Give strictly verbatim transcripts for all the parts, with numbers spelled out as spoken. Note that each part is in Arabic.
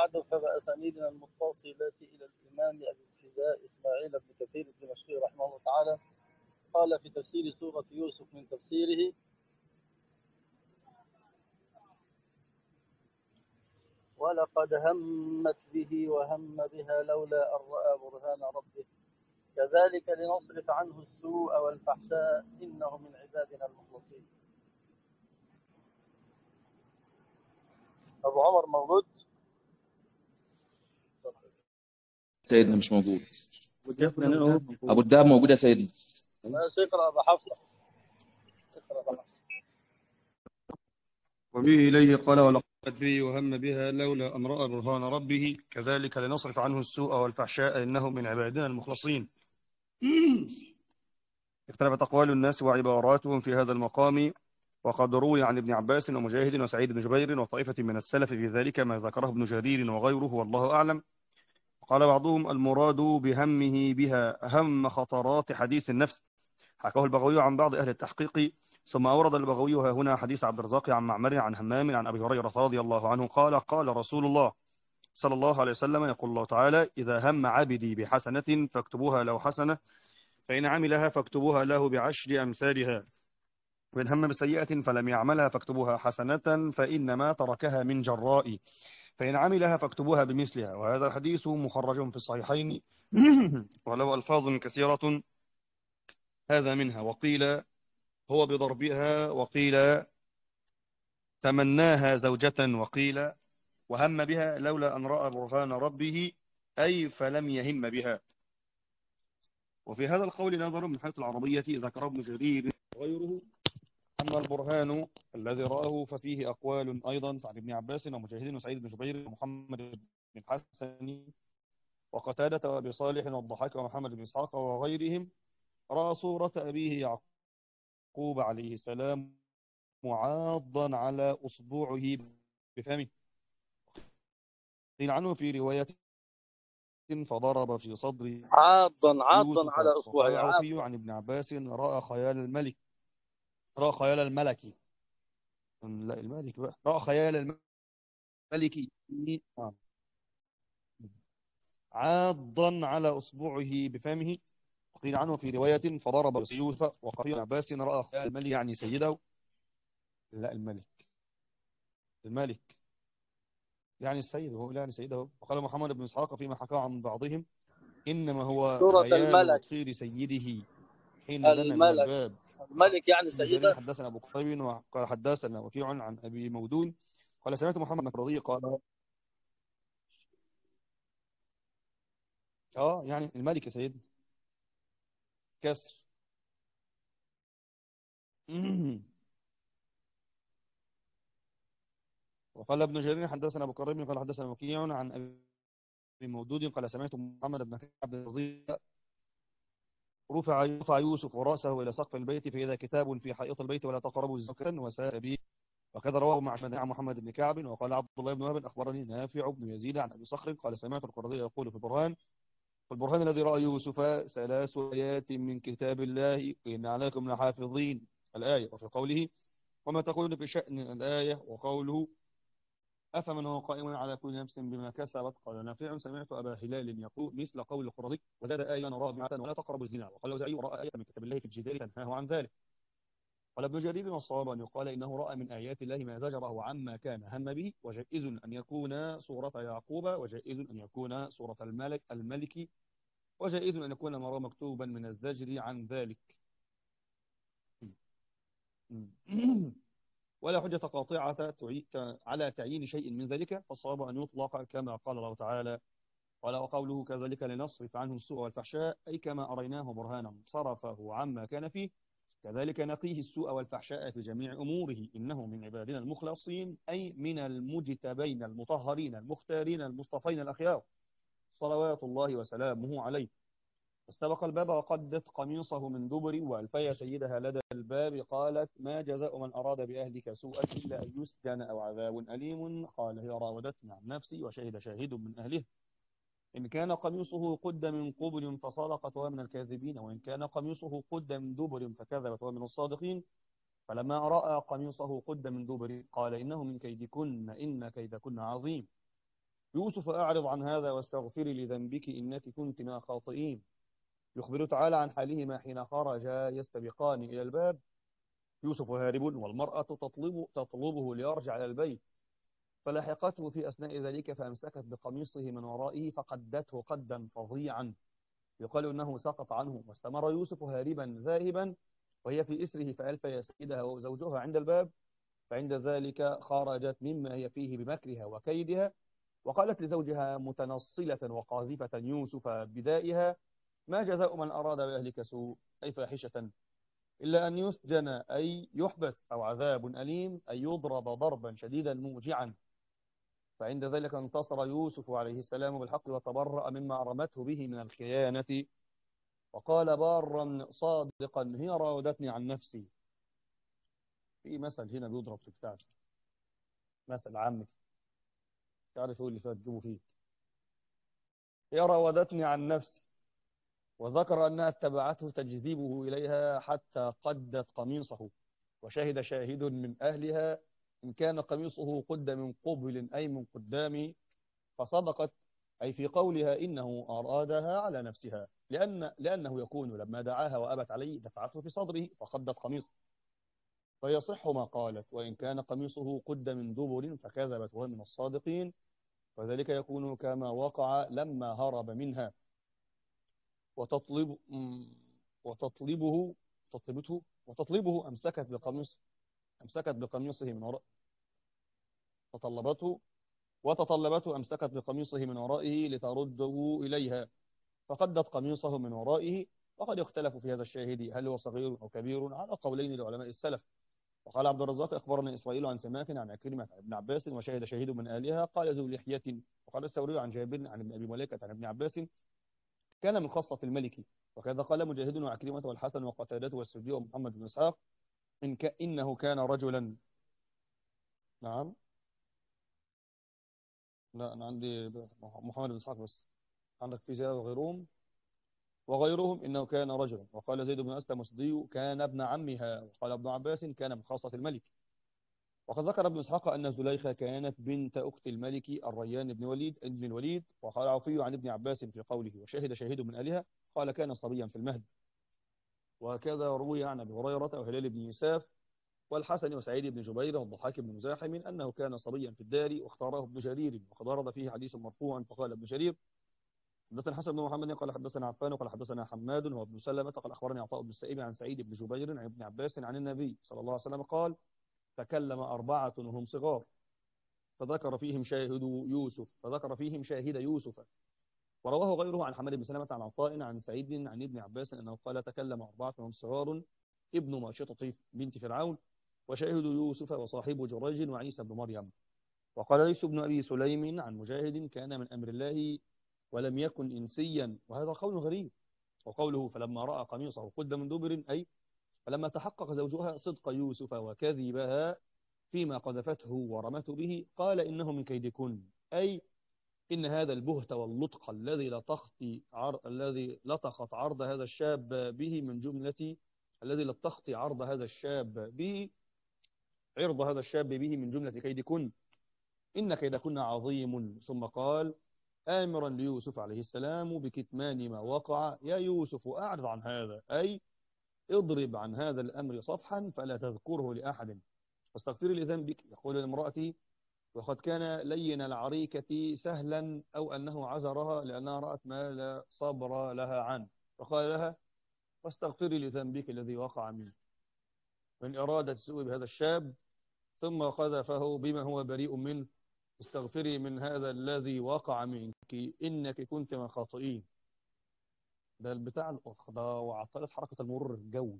بعد فبأسانيدنا المتصلة إلى الإمام أبي الفداء إسماعيل بن كثير الدمشقي رحمه الله تعالى قال في تفسير سورة يوسف من تفسيره: ولقد همت به وهم بها لولا أن رأى برهان ربه كذلك لنصرف عنه السوء والفحشاء إنه من عبادنا المخلصين. أبو عمر موجود؟ سيدنا مش موجود. أبو الدهب موجود يا سيدنا. ماشي، اقرأ أبا حفصة. اقرأ أبا حفصة. وبه إليه قال ولقد به وهم بها لولا أن رأى برهان ربه كذلك لنصرف عنه السوء والفحشاء إنه من عبادنا المخلصين. اختلفت أقوال الناس وعباراتهم في هذا المقام، وقد روي عن ابن عباس ومجاهد وسعيد بن جبير وطائفة من السلف في ذلك ما ذكره ابن جرير وغيره والله أعلم. قال بعضهم المراد بهمه بها هم خطرات حديث النفس، حكاه البغوي عن بعض أهل التحقيق. ثم أورد البغوي ها هنا حديث عبد الرزاق عن معمر عن همام عن أبي هريرة رضي الله عنه قال قال رسول الله صلى الله عليه وسلم يقول الله تعالى: إذا هم عبدي بحسنة فاكتبوها له حسنة، فإن عملها فاكتبوها له بعشر أمثالها، وإن هم بسيئة فلم يعملها فاكتبوها حسنة فإنما تركها من جراء، فإن عملها فاكتبوها بمثلها. وهذا الحديث مخرج في الصحيحين وله ألفاظ كثيرة، هذا منها. وقيل هو بضربها، وقيل تمناها زوجة، وقيل وهم بها لولا أن رأى برهان ربه أي فلم يهم بها. وفي هذا القول نظر من حيث العربية ذكر ابن جرير وغيره. أما البرهان الذي رآه ففيه أقوال أيضا عن ابن عباس ومجاهد وسعيد بن جبير ومحمد بن الحسن وقتادة وأبي صالح والضحاك ومحمد بن إسحاق وغيرهم. رأى صورة أبيه يعقوب عليه السلام معاضا على أصبعه بفمه، قيل عنه في رواية فضرب في صدر عاضا عاضا يوسف. على وقال أصبعه. العوفي عاضا. عن ابن عباس رأى خيال الملك، رأى خيال الملك لا الملك بقى، رأى خيال الملك آه. عاضا على أصبعه بفمه، قيل عنه في رواية فضرب يوسف. وقال ابن عباس رأى خيال الملك يعني سيده، لا الملك، الملك يعني السيد، وهو يعني سيده. وقال محمد بن إسحاق فيما حكاه عن بعضهم إنما هو سورة خيال الملك. وطير سيده حين دنا من الملك الباب. الملك يعني ابن جرير سيدة. حدثنا أبو قريب وقال حدثنا وكيع عن أبي مودود قال سمعت محمد مكرضي قال اه يعني الملك يا سيدنا كسر. وقال ابن جرير حدثنا أبو قريب قال حدثنا وكيع عن أبي مودود قال سمعت محمد بن كعب الرضي رفع رفع يوسف رأسه إلى سقف البيت فإذا كتاب في حائط البيت ولا تقربوا الزكاة وساء به. وكذا رواه مع عن محمد بن كعب. وقال عبد الله بن وهب أخبرني نافع بن يزيد عن أبي صخر قال سمعت القرظي يقول في البرهان: والبرهان الذي رأى يوسف ثلاث آيات من كتاب الله إن عليكم لحافظين الآية. وفي قوله وما تقولون في شأن الآية وقوله أفمن هو قائم على كل نفس بما كسبت. قال نافع سمعت أبا هلال يقول مثل قول القرظي وزاد آية رابعة ولا تقربوا الزنا. وقال الأوزاعي رأى آية من كتاب الله في الجدال تنهاه عن ذلك. قال ابن جرير والصواب أن يقال إنه رأى من آيات الله ما زجره عما كان هم به، وجائز أن يكون سورة يعقوب، وجائز أن يكون سورة الملك الملك، وجائز أن يكون ما رأى مكتوبا من الزجر عن ذلك. ولا حجة قاطعة على تعيين شيء من ذلك، فالصواب أن يطلق كما قال الله تعالى قال وقوله كذلك لنصرف عنه السوء والفحشاء أي كما أريناه برهانا صرفه عما كان فيه كذلك نقيه السوء والفحشاء في جميع أموره إنه من عبادنا المخلصين أي من المجتبين المطهرين المختارين المصطفين الأخيار صلوات الله وسلامه عليه. استبق الباب وقدت قميصه من دبر وألفي سيدها لدى الباب قالت ما جزاء من أراد بأهلك سوءا إلا أن يسجن أو عذاب أليم. قال هي راودتني عن نفسي وشهد شاهد من أهله إن كان قميصه قد من قبل فصدقت وهو من الكاذبين وإن كان قميصه قد من دبر فكذبت وهو من الصادقين. فلما رأى قميصه قد من دبر قال إنه من كيدكن إن كيدكن عظيم. يوسف أعرض عن هذا واستغفري لذنبك إنك كنت من الخاطئين. يخبر تعالى عن حالهما حين خرجا يستبقان إلى الباب، يوسف هارب والمرأة تطلب تطلبه ليرجع إلى البيت، فلاحقته في أثناء ذلك فأمسكت بقميصه من ورائه فقدته قدا فظيعا، يقال أنه سقط عنه، واستمر يوسف هاربا ذاهبا وهي في إسره فألف يا سيدها وزوجها عند الباب، فعند ذلك خرجت مما هي فيه بمكرها وكيدها، وقالت لزوجها متنصلة وقاذفة يوسف بدائها: ما جزاء من أراد بأهلك سوء أي فاحشة إلا أن يسجن أي يحبس أو عذاب أليم أي يضرب ضربا شديدا موجعا. فعند ذلك انتصر يوسف عليه السلام بالحق وتبرأ مما رمته به من الخيانة، وقال بارا صادقا: هي راودتني عن نفسي. في مثل هنا بيضرب في كتاب، مثل عامك تعرف هو اللي فات جيبه فيه، هي راودتني عن نفسي، وذكر أنها اتبعته تجذبه إليها حتى قدت قميصه، وشهد شاهد من أهلها إن كان قميصه قد من قبل أي من قدام، فصدقت أي في قولها إنه أرادها على نفسها، لأن لأنه يكون لما دعاها وأبت عليه دفعته في صدره فقدت قميصه، فيصح ما قالت، وإن كان قميصه قد من دبر فكذبت وهو من الصادقين، وذلك يكون كما وقع لما هرب منها وتطلب وتطلبه تطلبته وتطلبه أمسكت بقميص أمسكت بقميصه من وراء تطلبته وتطلبته أمسكت بقميصه من ورائه لترده إليها فقدت قميصه من ورائه. وقد اختلفوا في هذا الشاهد هل هو صغير أو كبير على قولين لعلماء السلف. وقال عبد الرزاق أخبرنا إسرائيل عن سماك عن عكرمة عن ابن عباس وشهد شهيد من آلهة قال ذو لحية. وقال الثوري عن جابر عن ابن أبي مليكة عن ابن عباس كان من خاصة الملك. وكذا قال مجاهد وعكرمة والحسن وقتادة والسدي ومحمد بن إسحاق إن ك... إنه كان رجلا. نعم، لا أنا عندي محمد بن إسحاق بس، عندك في زيادة وغيرهم وغيرهم إنه كان رجلا. وقال زيد بن أسلم السدي كان ابن عمها. وقال ابن عباس كان من خاصة الملك. وقد ذكر ابن إسحاق أن زليخة كانت بنت أخت الملك الريان بن وليد ابن الوليد. وقال عوفي عن ابن عباس في قوله وشهد شهيد من آلهة قال كان صبيا في المهد. وكذا روي عن أبي هريرة وهلال بن يساف والحسن وسعيد بن جبير والضحاك بن مزاحم أنه كان صبيا في الدار واختاره ابن جرير. وقد ورد فيه حديث مرفوعا فقال ابن جرير حدثنا حسن بن محمد قال حدثنا عفان قال حدثنا حماد وهو ابن سلمة قال أخبرني عطاء بن السائب عن سعيد بن جبير عن ابن عباس عن النبي صلى الله عليه وسلم قال تكلم أربعة وهم صغار فذكر فيهم شاهد يوسف فذكر فيهم شاهد يوسف. ورواه غيره عن حماد بن سلمة عن عطاء عن سعيد عن ابن عباس أنه قال تكلم أربعة وهم صغار ابن ماشطة بنت فرعون وشاهد يوسف وصاحب جريج وعيسى بن مريم. وقال ليس بن أبي سليم عن مجاهد كان من أمر الله ولم يكن إنسيا، وهذا قول غريب. وقوله فلما رأى قميصه قد من دبر أي فلما تحقق زوجها صدق يوسف وكذبها فيما قذفته ورمته به قال إنه من كيدكن، أي إن هذا البهت واللطق الذي لطخت عر... الذي لطخت عرض هذا الشاب به من جملة الذي لطخت عرض هذا الشاب به عرض هذا الشاب به من جملة كيدكن إن كيدكن عظيم. ثم قال آمرا ليوسف عليه السلام بكتمان ما وقع يا يوسف أعرض عن هذا أي اضرب عن هذا الأمر صفحا فلا تذكره لأحد واستغفري لذنبك. يقول لامرأتي وقد كان لين العريكة سهلا أو أنه عذرها لأنها رأت ما لا صبر لها عنه فقال لها واستغفري لذنبك الذي وقع منه من إرادة السوء بهذا الشاب ثم قذفه بما هو بريء منه استغفري من هذا الذي وقع منك إنك كنت من الخاطئين. ده البتاع الأخضر وعطلت حركة المرور الجوي.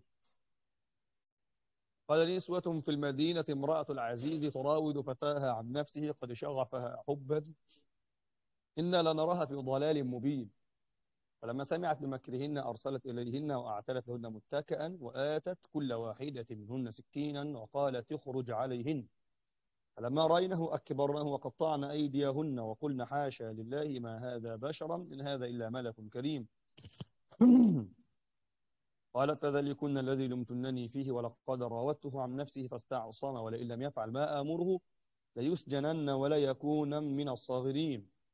قال نسوة في المدينة امرأة العزيز تراود فتاها عن نفسه قد شغفها حبا إنا لنراها في ضلال مبين. فلما سمعت بمكرهن أرسلت إليهن وأعتلت لهن متكئا وآتت كل واحدة منهن سكينا وقالت اخرج عليهن فلما رأينه أكبرنه وقطعن أيديهن وقلن حاشا لله ما هذا بشرا إن هذا إلا ملك كريم. قالت فذلكن الذي لمتنني فيه ولقد راودته عن نفسه فاستعصم ولئن لم يفعل ما آمره ليسجنن ولا يكون من الصاغرين.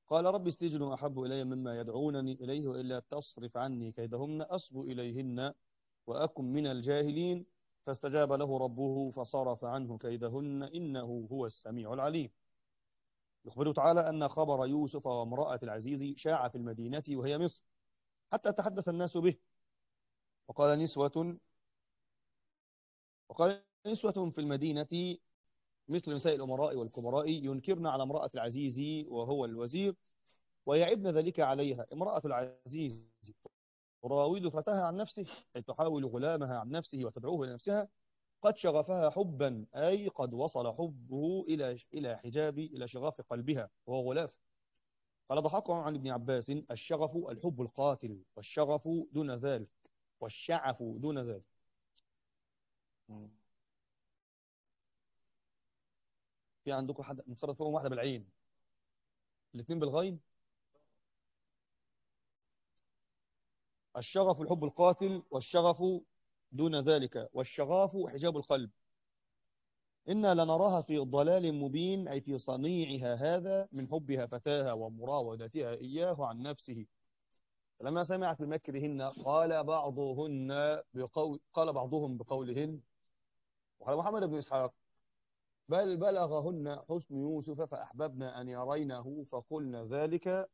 قال رب السجن أحب إلي مما يدعونني إليه وإلا تصرف عني كيدهن أصب إليهن وأكن من الجاهلين فاستجاب له ربه فصرف عنه كيدهن إنه هو السميع العليم. يخبر تعالى أن خبر يوسف وامرأة العزيز شاع في المدينة وهي مصر حتى تحدث الناس به. وقال نسوة وقال نسوة في المدينة مثل نساء الأمراء والكبراء ينكرن على امرأة العزيز وهو الوزير ويعبن ذلك عليها. امرأة العزيز تراود فتاها عن نفسه أي تحاول غلامها عن نفسه وتدعوه إلى نفسها قد شغفها حبا أي قد وصل حبه إلى إلى حجاب إلى شغاف قلبها وهو غلاف. قال ضحك عن ابن عباس الشغف الحب القاتل والشغف دون ذلك والشعف دون ذلك. في عندكم حد مفترض فيهم واحدة بالعين الاثنين بالغين. الشغف الحب القاتل والشغف دون ذلك والشغاف حجاب القلب. إنا لنراها في ضلال مبين أي في صنيعها هذا من حبها فتاها ومراودتها إياه عن نفسه. فلما سمعت بمكرهن قال بعضهن بقول قال بعضهم بقولهن. وقال محمد بن إسحاق بل بلغهن حسن يوسف فأحببنا أن يرينه فقلنا ذلك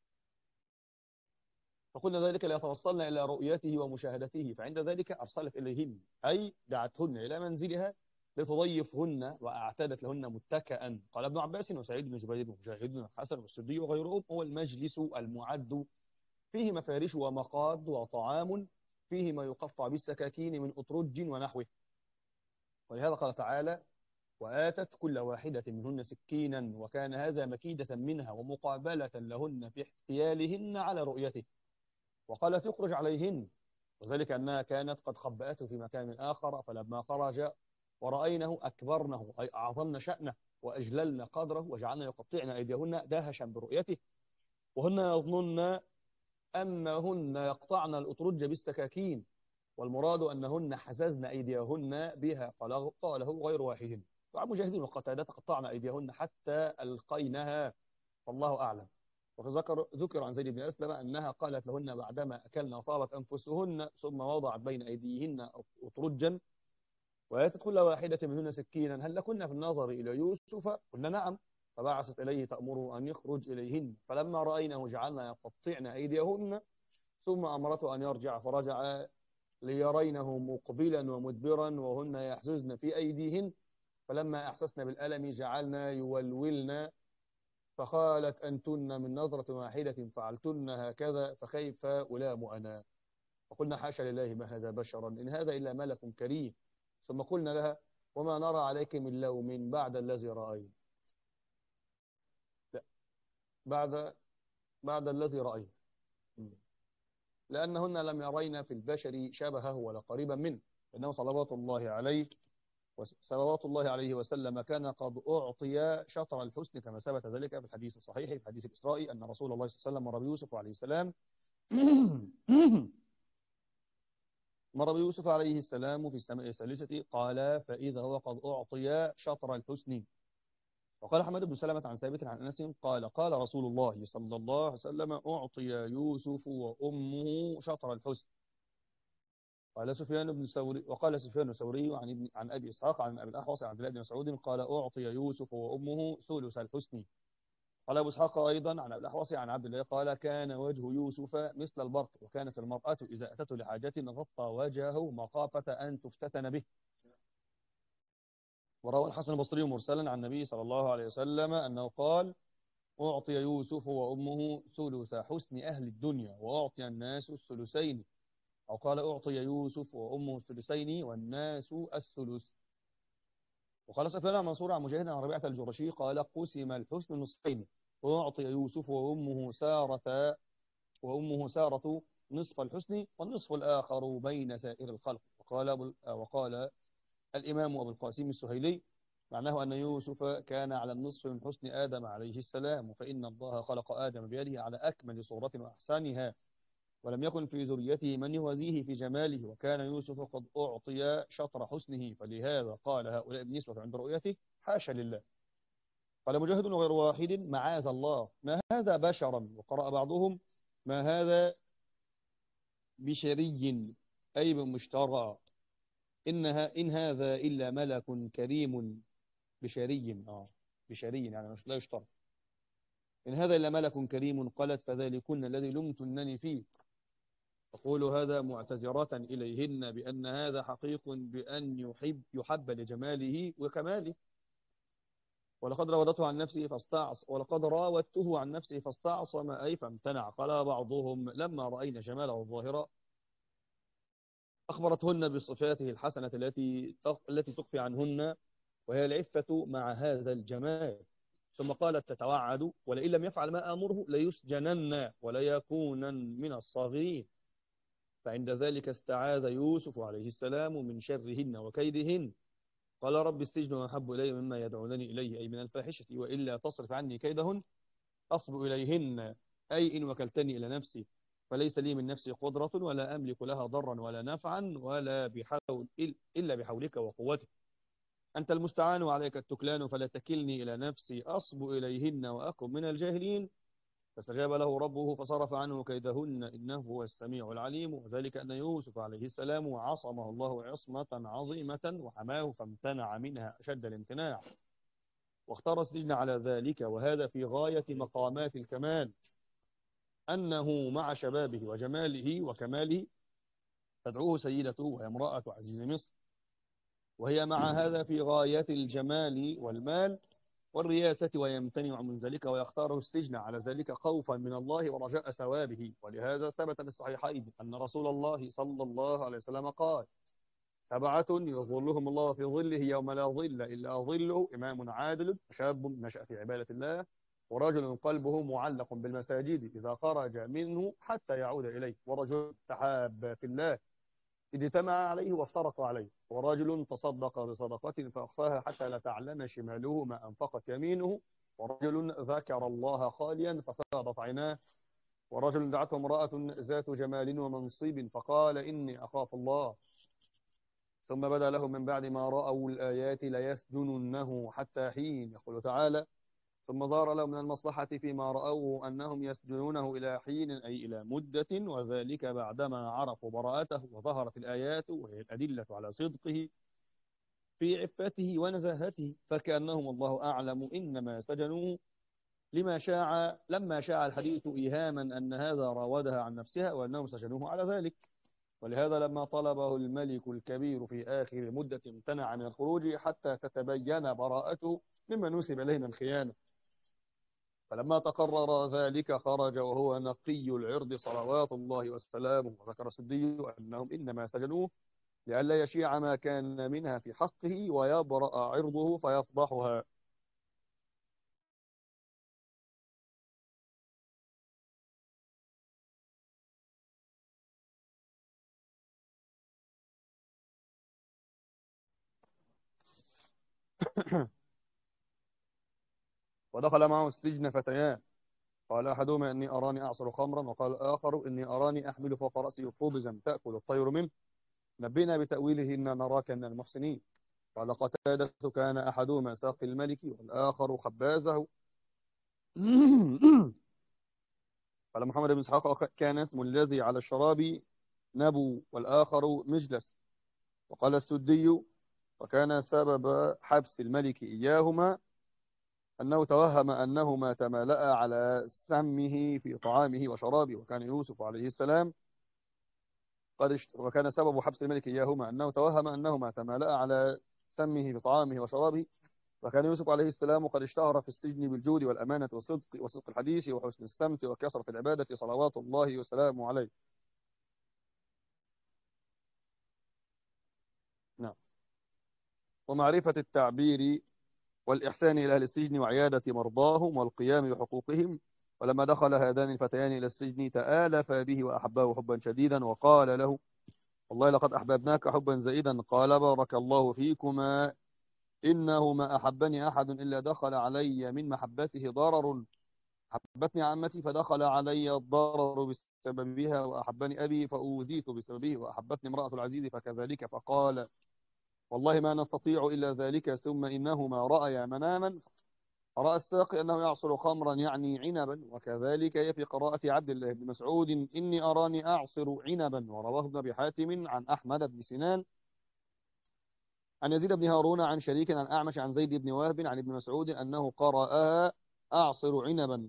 فقلنا ذلك ليتوصلن إلى رؤيته ومشاهدته فعند ذلك أرسلت إليهن أي دعتهن إلى منزلها لتضيفهن وأعتدت لهن متكئا. قال ابن عباس وسعيد بن جبير ومجاهد والحسن والسدي وغيرهم هو المجلس المعد فيه مفارش ومقاد وطعام فيه ما يقطع بالسكاكين من أطرج ونحوه. ولهذا قال تعالى وآتت كل واحدة منهن سكينا وكان هذا مكيدة منها ومقابلة لهن في احتيالهن على رؤيته. وقال تخرج عليهن وذلك أنها كانت قد خبأته في مكان آخر فلما خرج ورأينه أكبرنه أي أعظمن شأنه وأجللن قدره وجعلن يقطعن أيديهن دهشا برؤيته وهن يظنن أنهن يقطعن الأطرج بالسكاكين والمراد أنهن حززن أيديهن بها قاله, قاله غير واحد. وعن مجاهدين وقتادة قطعن أيديهن حتى ألقينها والله أعلم. وذكر ذكر عن زيد بن أسلم أنها قالت لهن بعدما أكلن وطابت أنفسهن ثم وضعت بين أيديهن أطرجا وآتت كل واحدة منهن سكينا هل لكن في النظر إلى يوسف قلنا نعم فبعثت إليه تأمره أن يخرج إليهن فلما رأينه جعلنا يقطعن أيديهن ثم أمرته أن يرجع فرجع ليرينه مقبلا ومدبرا وهن يحززن في أيديهن فلما أحسسن بالألم جعلنا يولولن فقالت أنتن من نظرة واحدة فعلتن هكذا فكيف ألام أنا وقلنا حاشا لله ما هذا بشرا إن هذا إلا ملك كريم ثم قلنا لها وما نرى عليك من لوم بعد الذي رأينا لا بعد بعد الذي رأينا لأنهن لم يرين في البشر شبهه ولا قريبا منه إنه صلوات الله عليه صلوات الله عليه وسلم كان قد أعطي شطر الحسن كما ثبت ذلك في الحديث الصحيح في حديث الإسراء أن رسول الله صلى الله عليه وسلم مر بيوسف عليه السلام مر بيوسف عليه السلام في السماء الثالثة قال فإذا هو قد أعطي شطر الحسن. وقال أحمد بن سلمة عن ثابت عن أنس قال قال رسول الله صلى الله عليه وسلم أعطي يوسف وأمه شطر الحسن. قال سفيان بن ثوري وقال سفيان الثوري عن ابن عن ابي اسحاق عن ابي الاحوص عن عبد الله بن مسعود قال اعطي يوسف وامه ثلث الحسن. قال ابو اسحاق ايضا عن ابي الاحوص عن عبد الله قال كان وجه يوسف مثل البرق وكانت المراه اذا اتته لحاجه غطى وجهه مخافه ان تفتتن به. وروى الحسن البصري مرسلا عن النبي صلى الله عليه وسلم انه قال اعطي يوسف وامه ثلث حسن اهل الدنيا واعطي الناس الثلثين أو قال أعطي يوسف وأمه الثلثين والناس الثلث. وقال سفيان منصور عن مجاهد عن ربيعة الجرشي قال قسم الحسن نصفين وأعطي يوسف وأمه سارة وأمه سارة نصف الحسن والنصف الآخر بين سائر الخلق. وقال وقال الإمام أبو القاسم السهيلي معناه أن يوسف كان على النصف من حسن آدم عليه السلام فإن الله خلق آدم بيده على أكمل صورة وأحسنها ولم يكن في ذريته من يوازيه في جماله وكان يوسف قد أعطي شطر حسنه فلهذا قال هؤلاء النسوة عند رؤيته حاشا لله. قال مجاهد غير واحد معاذ الله ما هذا بشرا، وقرأ بعضهم ما هذا بشري أي بمشترى، إنها إن هذا إلا ملك كريم بشري آه بشري يعني مش لا يشترى، إن هذا إلا ملك كريم قالت فذلكن الذي لمتنني فيه. تقول هذا معتذرة إليهن بأن هذا حقيق بأن يحب يحب لجماله وكماله، ولقد راودته عن نفسه فاستعص ولقد راودته عن نفسه فاستعصم أي فامتنع. قال بعضهم لما رأينا جماله الظاهرة أخبرتهن بصفاته الحسنة التي التي تخفي عنهن وهي العفة مع هذا الجمال، ثم قالت تتوعد ولئن لم يفعل ما آمره ليسجنن وليكونن من الصاغرين. فعند ذلك استعاذ يوسف عليه السلام من شرهن وكيدهن، قال رب السجن أحب إلي مما يدعونني إليه أي من الفاحشة وإلا تصرف عني كيدهن أصب إليهن أي إن وكلتني إلى نفسي فليس لي من نفسي قدرة ولا أملك لها ضرا ولا نفعا ولا بحول إلا بحولك وقوتك، أنت المستعان وعليك التكلان فلا تكلني إلى نفسي أصب إليهن وأكن من الجاهلين. فاستجاب له ربه فصرف عنه كيدهن إنه هو السميع العليم، وذلك أن يوسف عليه السلام عصمه الله عصمة عظيمة وحماه فامتنع منها أشد الامتناع، واختار السجن على ذلك، وهذا في غاية مقامات الكمال أنه مع شبابه وجماله وكماله تدعوه سيدته وهي امرأة عزيز مصر، وهي مع هذا في غاية الجمال والمال والرياسة ويمتنع من ذلك ويختاره السجن على ذلك خوفا من الله ورجاء ثوابه. ولهذا ثبت في الصحيحين أن رسول الله صلى الله عليه وسلم قال سبعة يظلهم الله في ظله يوم لا ظل إلا ظله إمام عادل شاب نشأ في عبادة الله ورجل قلبه معلق بالمساجد إذا خرج منه حتى يعود إليه ورجل تحاب في الله إذ اجتمع عليه وافترق عليه ورجل تصدق بصدقة فأخفاها حتى لا تعلم شماله ما أنفقت يمينه ورجل ذكر الله خاليا ففاضت عيناه ورجل دعته امرأة ذات جمال ومنصب فقال إني أخاف الله ثم بدا لهم من بعد ما رأوا الآيات ليسجننه حتى حين. يقول تعالى ثم ظهر لهم من المصلحة فيما رأوه أنهم يسجنونه إلى حين أي إلى مدة، وذلك بعدما عرفوا براءته وظهرت الآيات وهي الأدلة على صدقه في عفته ونزاهته، فكأنهم الله أعلم إنما سجنوه لما شاع لما شاع الحديث إيهاما أن هذا راودها عن نفسها وأنهم سجنوه على ذلك. ولهذا لما طلبه الملك الكبير في آخر مدة امتنع من الخروج حتى تتبين براءته مما نسب إليه من الخيانة، فلما تقرر ذلك خرج وهو نقي العرض صلوات الله وسلامه. وذكر السدي أنهم إنما سجنوه لئلا يشيع ما كان منها في حقه ويبرأ عرضه فيفضحها. ودخل معه السجن فتيان قال أحدهما إني أراني أعصر خمرا وقال الآخر إني أراني أحمل فوق رأسي خبزا تأكل الطير منه نبينا بتأويله إن نراك من المحسنين. قال قتادة كان أحدهما ساقي الملك والآخر خبازه. قال محمد بن إسحاق كان اسم الذي على الشراب نبو والآخر مجلس. وقال السدي وكان سبب حبس الملك إياهما أنه توهم أنهما تمالأ على سمه في طعامه وشرابه، وكان يوسف عليه السلام قد اشت... وكان سبب حبس الملك إياهما أنه توهم أنهما تمالأ على سمه في طعامه وشرابه، وكان يوسف عليه السلام قد اشتهر في السجن بالجود والأمانة والصدق وصدق الحديث وحسن السمت وكثرة العبادة صلوات الله وسلامه عليه. نعم. ومعرفة التعبير والإحسان إلى أهل السجن وعيادة مرضاهم والقيام بحقوقهم. ولما دخل هذان الفتيان إلى السجن تآلف به وأحبه حبا شديدا وقال له والله لقد أحببناك حبا زائدا. قال بارك الله فيكما إنه ما أحبني أحد إلا دخل علي من محبته ضرر، حبتني عمتي فدخل علي الضرر بسببها وأحبني أبي فأوذيت بسببه وأحبتني امرأة العزيز فكذلك. فقال والله ما نستطيع إلا ذلك ثم إنهما رأيا مناما رأى الساقي أنه يعصر خمرا يعني عنبا، وكذلك هي في قراءة عبد الله بن مسعود إني أراني أعصر عنبا. ورواه ابن أبي حاتم عن أحمد بن سنان عن يزيد بن هارون عن شريك عن أعمش عن زيد بن وهب عن ابن مسعود أنه قرأ أعصر عنبا.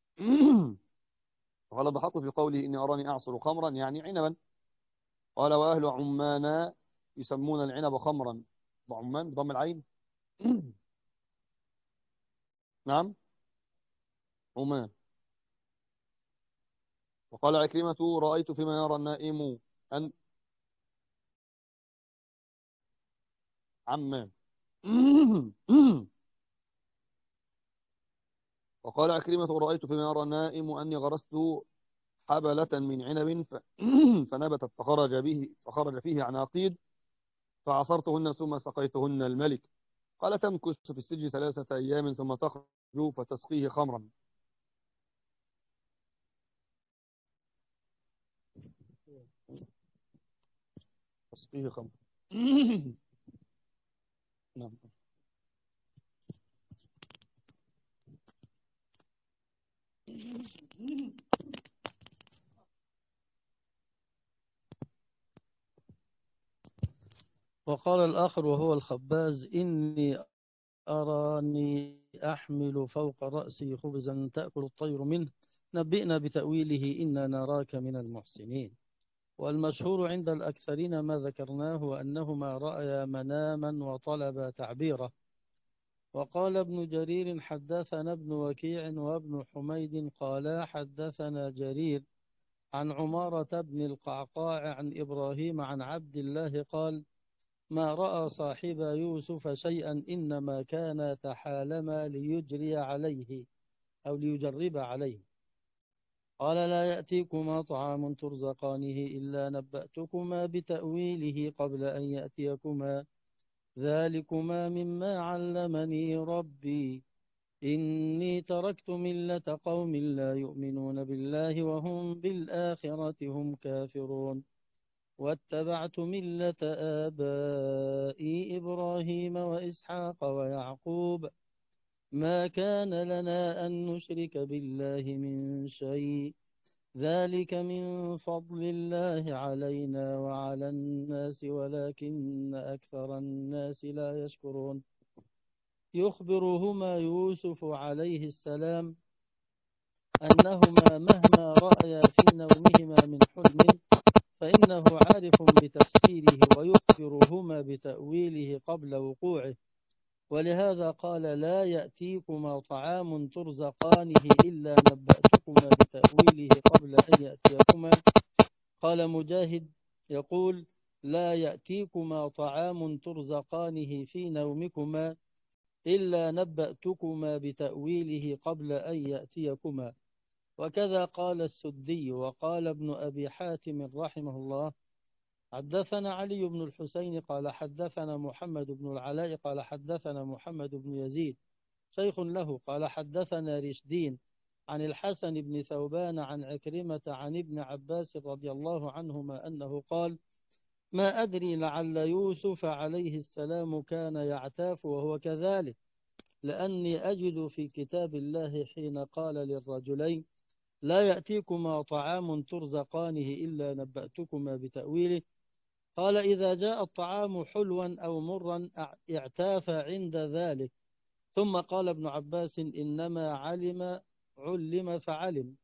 وقال ضحكت في قوله إني أراني أعصر خمرا يعني عنبا. قال وأهل عمان يسمون العنب خمرا. عمان بضم العين. نعم عمان. وقال عكرمة رأيت فيما يرى النائم أن عمان. وقال عكرمة رأيت فيما يرى النائم أني غرست حبلة من عنب ف... فنبتت فخرج به فخرج فيه عناقيد فعصرتهن ثم سقيتهن الملك. قال تمكث في السجن ثلاثة أيام ثم تخرج فتسقيه خمرا. تسقيه خمرا. نعم. وقال الآخر وهو الخباز إني أراني أحمل فوق رأسي خبزا تأكل الطير منه نبئنا بتأويله إنا نراك من المحسنين. والمشهور عند الأكثرين ما ذكرناه وأنهما رأيا مناما وطلبا تعبيره. وقال ابن جرير حدثنا ابن وكيع وابن حميد قالا حدثنا جرير عن عمارة بن القعقاع عن إبراهيم عن عبد الله قال ما رأى صاحب يوسف شيئا إنما كان تحالما ليجري عليه أو ليجرب عليه. قال لا يأتيكما طعام ترزقانه إلا نبأتكما بتأويله قبل أن يأتيكما ذلكما مما علمني ربي إني تركت ملة قوم لا يؤمنون بالله وهم بالآخرة هم كافرون واتبعت ملة آبائي إبراهيم وإسحاق ويعقوب ما كان لنا أن نشرك بالله من شيء ذلك من فضل الله علينا وعلى الناس ولكن أكثر الناس لا يشكرون. يخبرهما يوسف عليه السلام أنهما مهما رأيا في نومهما من حلم فإنه عارف بتفسيره ويخبرهما بتأويله قبل وقوعه، ولهذا قال لا يأتيكما طعام ترزقانه إلا نبأتكما بتأويله قبل أن يأتيكما. قال مجاهد يقول لا يأتيكما طعام ترزقانه في نومكما إلا نبأتكما بتأويله قبل أن يأتيكما. وكذا قال السدي. وقال ابن أبي حاتم رحمه الله حدثنا علي بن الحسين قال حدثنا محمد بن العلاء قال حدثنا محمد بن يزيد شيخ له قال حدثنا رشدين عن الحسن بن ثوبان عن عكرمة عن ابن عباس رضي الله عنهما أنه قال ما أدري لعل يوسف عليه السلام كان يعتاف وهو كذلك، لأني أجد في كتاب الله حين قال للرجلين لا يأتيكما طعام ترزقانه إلا نبأتكما بتأويله قال إذا جاء الطعام حلوا أو مرا اعتاف عند ذلك. ثم قال ابن عباس إنما علم علم فعلم.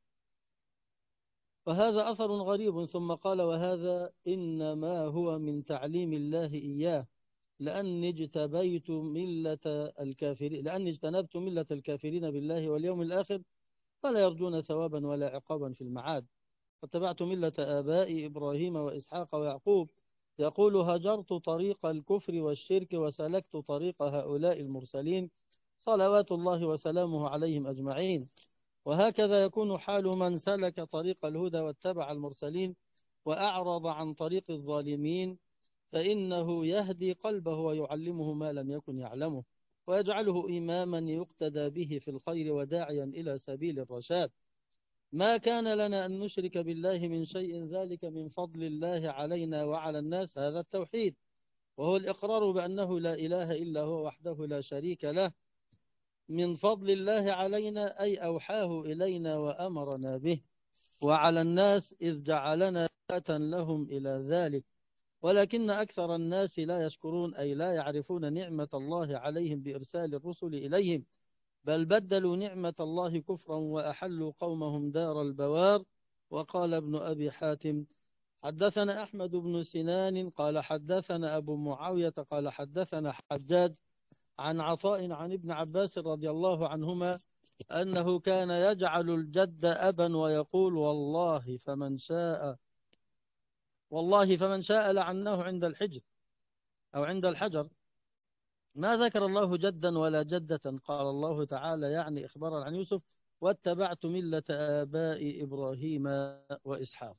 وهذا أثر غريب. ثم قال وهذا إنما هو من تعليم الله إياه لأني اجتبيت ملة الكافرين لأني اجتنبت ملة الكافرين بالله واليوم الآخر فلا يرجون ثوابا ولا عقابا في المعاد واتبعت ملة آبائي إبراهيم وإسحاق ويعقوب. يقول هجرت طريق الكفر والشرك وسلكت طريق هؤلاء المرسلين صلوات الله وسلامه عليهم أجمعين. وهكذا يكون حال من سلك طريق الهدى واتبع المرسلين وأعرض عن طريق الظالمين فإنه يهدي قلبه ويعلمه ما لم يكن يعلمه ويجعله إماما يقتدى به في الخير وداعيا إلى سبيل الرشاد. ما كان لنا أن نشرك بالله من شيء ذلك من فضل الله علينا وعلى الناس. هذا التوحيد وهو الإقرار بأنه لا إله إلا هو وحده لا شريك له من فضل الله علينا أي أوحاه إلينا وأمرنا به، وعلى الناس إذ جعلنا آية لهم إلى ذلك، ولكن أكثر الناس لا يشكرون أي لا يعرفون نعمة الله عليهم بإرسال الرسل إليهم، بل بدلوا نعمة الله كفرا وأحلوا قومهم دار البوار. وقال ابن أبي حاتم حدثنا أحمد بن سنان قال حدثنا أبو معاوية قال حدثنا حجاج عن عطاء عن ابن عباس رضي الله عنهما أنه كان يجعل الجد أبا ويقول والله فمن شاء والله فمن شاء لعناه عند الحجر أو عند الحجر. ما ذكر الله جدا ولا جدة. قال الله تعالى يعني إخبارا عن يوسف واتبعت ملة آباء إبراهيم وإسحاق.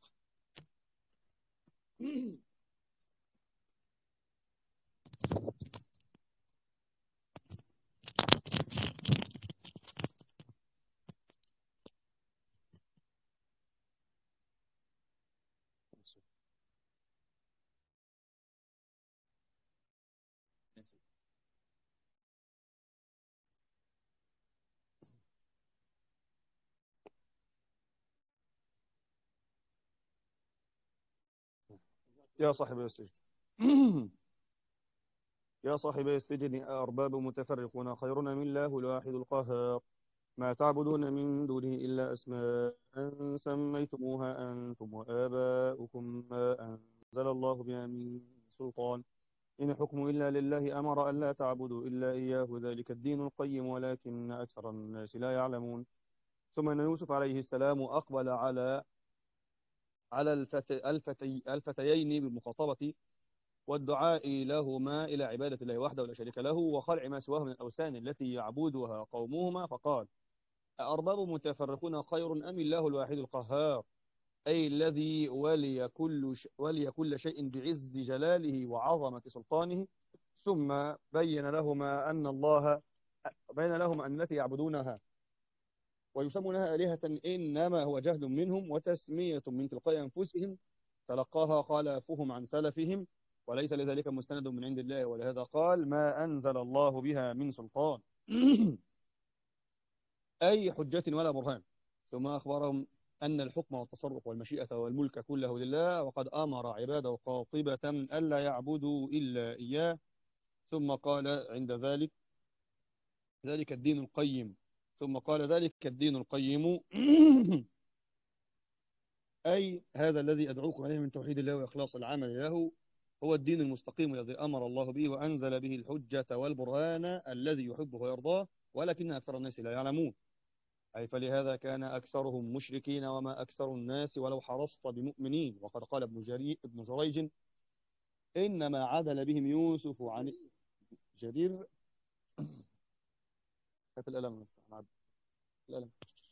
يا صاحبي السجن يا صاحبي السجن أأرباب متفرقون خير من الله الواحد القهار ما تعبدون من دونه إلا أسماء سميتموها أنتم وآباؤكم ما أنزل الله بها من سلطان إن الحكم إلا لله أمر أن لا تعبدوا إلا إياه ذلك الدين القيم ولكن أكثر الناس لا يعلمون. ثم أن يوسف عليه السلام أقبل على على الفتي الفتي الفتيين بالمخاطبة والدعاء لهما إلى عبادة الله وحده ولا شريك له وخلع ما سواه من الأوثان التي يعبدها قومهما، فقال أأرباب متفرقون خير أم الله الواحد القهار أي الذي ولي كل, ش... ولي كل شيء بعز جلاله وعظمة سلطانه. ثم بين لهما أن الله بين لهما أن التي يعبدونها ويسمونها آلهة إنما هو جهل منهم وتسمية من تلقاء أنفسهم تلقاها خلافهم عن سلفهم وليس لذلك مستند من عند الله، ولهذا قال ما أنزل الله بها من سلطان أي حجة ولا برهان. ثم أخبرهم أن الحكم والتصرف والمشيئة والملك كله لله وقد أمر عباده قاطبة ألا يعبدوا إلا إياه. ثم قال عند ذلك ذلك الدين القيم ثم قال ذلك الدين القيم أي هذا الذي أدعوكم عليه من توحيد الله وإخلاص العمل له هو الدين المستقيم الذي أمر الله به وأنزل به الحجة والبرهان الذي يحبه ويرضاه ولكن أكثر الناس لا يعلمون. أي فلهذا كان أكثرهم مشركين وما أكثر الناس ولو حرصت بمؤمنين. وقد قال ابن جرير ابن جريج إنما عدل بهم يوسف عن جرير هات الألم الألم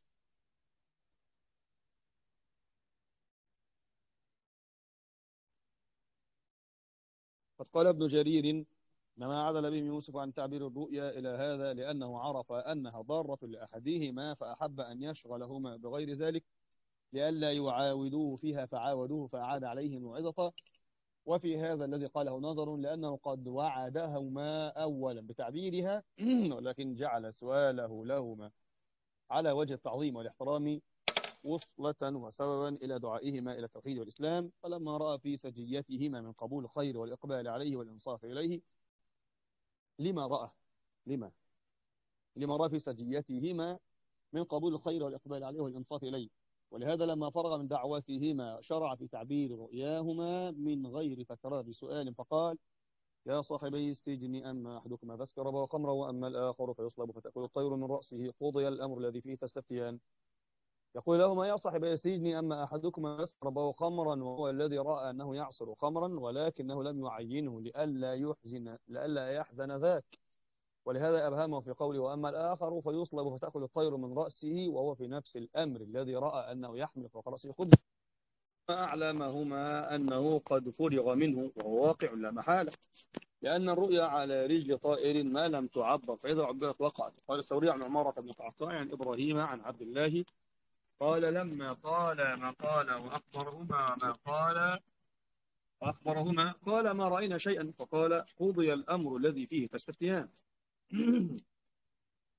قد قال ابن جرير إنما عدل بهم يوسف عن تعبير الرؤيا إلى هذا لأنه عرف أنها ضارة لأحدهما فأحب أن يشغلهما بغير ذلك لئلا يعاودوه فيها فعاودوه فأعاد عليه موعظة. وفي هذا الذي قاله نظر لأنه قد وعدهما أولا بتعبيرها ولكن جعل سؤاله لهما على وجه التعظيم والاحترام وصلة وسببا إلى دعائهما إلى التوحيد والإسلام. فلما رأى في سجيتهما من قبول الخير والإقبال عليه والإنصاف إليه لما رأى لما لما رأى في سجيتهما من قبول الخير والإقبال عليه والإنصاف إليه ولهذا لما فرغ من دعوتهما شرع في تعبير رؤياهما من غير تكرار سؤال فقال يا صاحبي السجن أما أحدكما فاسكر خمرا وأما الآخر فيصلب فتأكل الطير من رأسه قضي الأمر الذي فيه تستفتيان. يقول لهما يا صاحبي السجن أما أحدكما فاسكر خمرا وهو الذي رأى أنه يعصر خمرا ولكنه لم يعينه لئلا يحزن لئلا يحزن ذاك ولهذا أبهمه في قوله وأما الآخر فيصلب فتأكل الطير من رأسه وهو في نفس الأمر الذي رأى أنه يحمل فوق رأسه خبز أعلمهما أنه قد فرغ منه وهو واقع لا محالة لأن الرؤيا على رجل طائر ما لم تعبر فإذا عبرت وقعت. قال الثوري عن عمارة بن قعقاع عن إبراهيم عن عبد الله قال لما قال ما قال وأخبرهما ما قال وأخبرهما قال ما رأينا شيئا فقال قضي الأمر الذي فيه تستفتيان.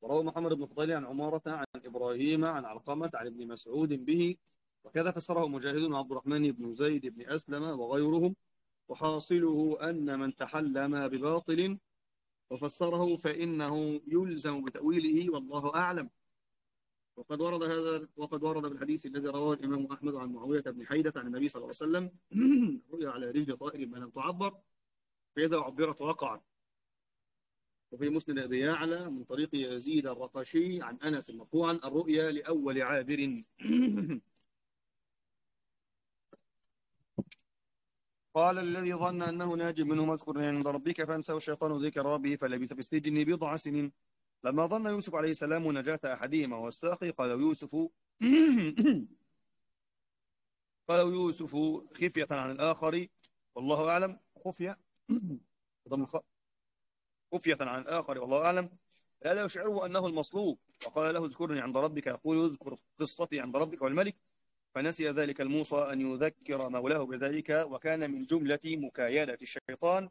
وروى محمد بن فضيل عن عمارة عن إبراهيم عن علقمة عن ابن مسعود به، وكذا فسره مجاهد وعبد الرحمن بن زيد بن أسلم وغيرهم. وحاصله أن من تحلم بباطل وفسره فإنه يلزم بتأويله، والله أعلم. وقد ورد هذا وقد ورد بالحديث الذي رواه الإمام أحمد عن معاوية بن حيدة عن النبي صلى الله عليه وسلم رؤيا على رجل طائر ما لم تعبر فإذا عبرت وقعت. وفي مسند أبي يعلى من طريق يزيد الرقشي عن أنس مرفوعا الرؤيا لأول عابر. قال الذي ظن أنه ناج منه مذكور عند ربك فأنساه الشيطان ذكر ربه فلبث في السجن بضع سنين. لما ظن يوسف عليه السلام نجاة أحدهما والساقي قال يوسف قال يوسف خفية عن الآخر والله أعلم خفية خفية عن الآخر والله أعلم لا يشعره أنه المصلوب. وقال له اذكرني عند ربك يقول اذكر قصتي عند ربك والملك. فنسي ذلك الموصى أن يذكر مولاه بذلك، وكان من جملة مكايدة الشيطان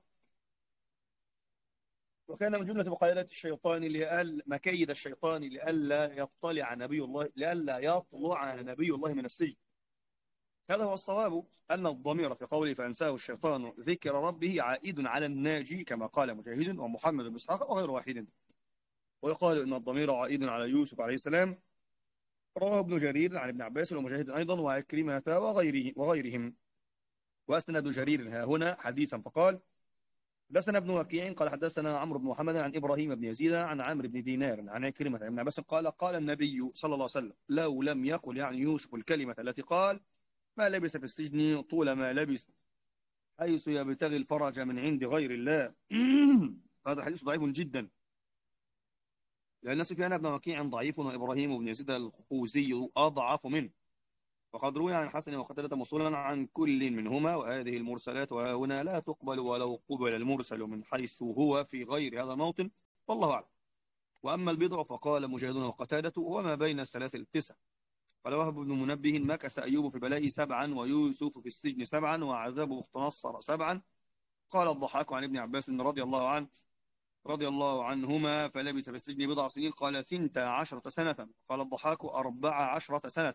وكان من جملة مكايدة الشيطان لأل مكايد الشيطان لئلا يطلع نبي الله لئلا يطلع نبي الله من السجن. هذا هو الصواب أن الضمير في قوله فأنساه الشيطان ذكر ربه عائد على الناجي كما قال مجاهد ومحمد بن إسحاق وغير واحد. ويقال إن الضمير عائد على يوسف عليه السلام. رواه ابن جرير عن ابن عباس ومجاهد أيضا وعكرمة وغيره وغيرهم. وأسند جرير ها هنا حديثا فقال حدثنا ابن وكيع قال حدثنا عمرو بن محمد عن إبراهيم بن يزيد عن عمرو بن دينار عن عكرمة عن ابن عباس قال قال النبي صلى الله عليه وسلم لو لم يقل يعني يوسف الكلمة التي قال ما لبس في السجن طول ما لبس حيث يبتغي الفرج من عند غير الله. هذا حديث ضعيف جدا لأن سفيان بن وكيع ضعيف وإبراهيم بن يزيد الخوزي أضعف منه. وقد روي عن حسن وقتادة موصولا عن كل منهما وهذه المرسلات وهنا لا تقبل ولو قبل المرسل من حيث هو في غير هذا الموطن والله أعلم. وأما البضع فقال مجاهد وقتادة وما بين الثلاث التسع. قال وهب بن منبه مكث أيوب في بلائه سبعا ويوسف في السجن سبعا وعذابه اختنصر سبعا. قال الضحاك عن ابن عباس رضي الله عنه رضي الله عنهما فلبث في السجن بضع سنين قال ثنتا عشرة سنة. قال الضحاك أربع عشرة سنة.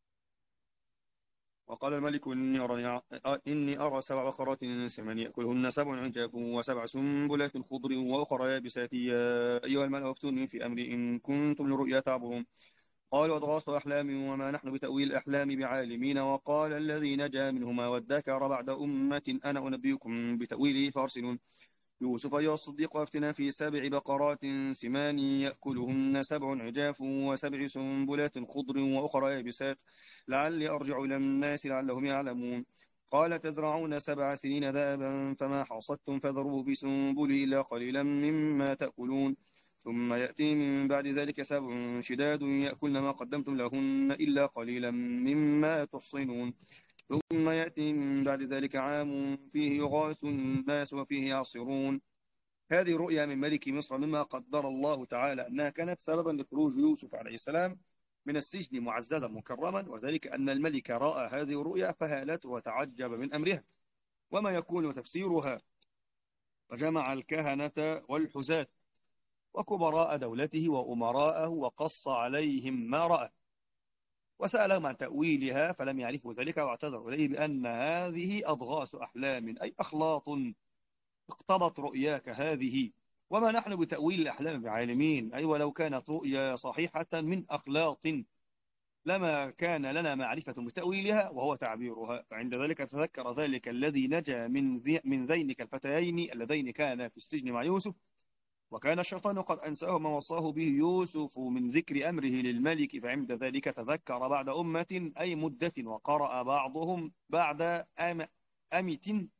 وقال الملك إني أرى, إني أرى سبع بقرات سمان يأكلهن سبع عجاف وسبع سنبلات خضر وأخرى يابسات يا أيها الملأ افتوني في أمري إن كنتم لرؤيا تعبرون. قالوا أضغاث أحلام وما نحن بتأويل الأحلام بعالمين. وقال الذي نجا منهما وادكر بعد أمة أنا أنبئكم بتأويله فأرسلون. يوسف أيها الصديق أفتنا في سبع بقرات سمان يأكلهن سبع عجاف وسبع سنبلات خضر وأخرى يابسات لعلي أرجع إلى الناس لعلهم يعلمون. قال تزرعون سبع سنين دابا فما حصدتم فذروه في سنبله إلا قليلا مما تأكلون ثم يأتي من بعد ذلك سبع شداد يأكلن ما قدمتم لهن إلا قليلا مما تحصنون ثم يأتي من بعد ذلك عام فيه يغاث الناس وفيه يعصرون. هذه رؤيا من ملك مصر مما قدر الله تعالى أنها كانت سببا لخروج يوسف عليه السلام من السجن معززا مكرما، وذلك أن الملك رأى هذه الرؤيا فهالت وتعجب من أمرها وما يكون تفسيرها. فجمع الكهنة والحزاة وكبراء دولته وأمراءه وقص عليهم ما رأى وسألهم عن تأويلها فلم يعرفوا ذلك واعتذروا إليه بأن هذه أضغاث أحلام أي أخلاط اقتضت رؤياك هذه وما نحن بتأويل الأحلام بعالمين أي ولو كانت رؤيا صحيحة من أخلاط لما كان لنا معرفة بتأويلها وهو تعبيرها. فعند ذلك تذكر ذلك الذي نجا من ذي من ذينك الفتيين اللذين كانا في السجن مع يوسف وكان الشيطان قد أنساه ما وصاه به يوسف من ذكر أمره للملك. فعند ذلك تذكر بعد أمة أي مدة وقرأ بعضهم بعد أم أمت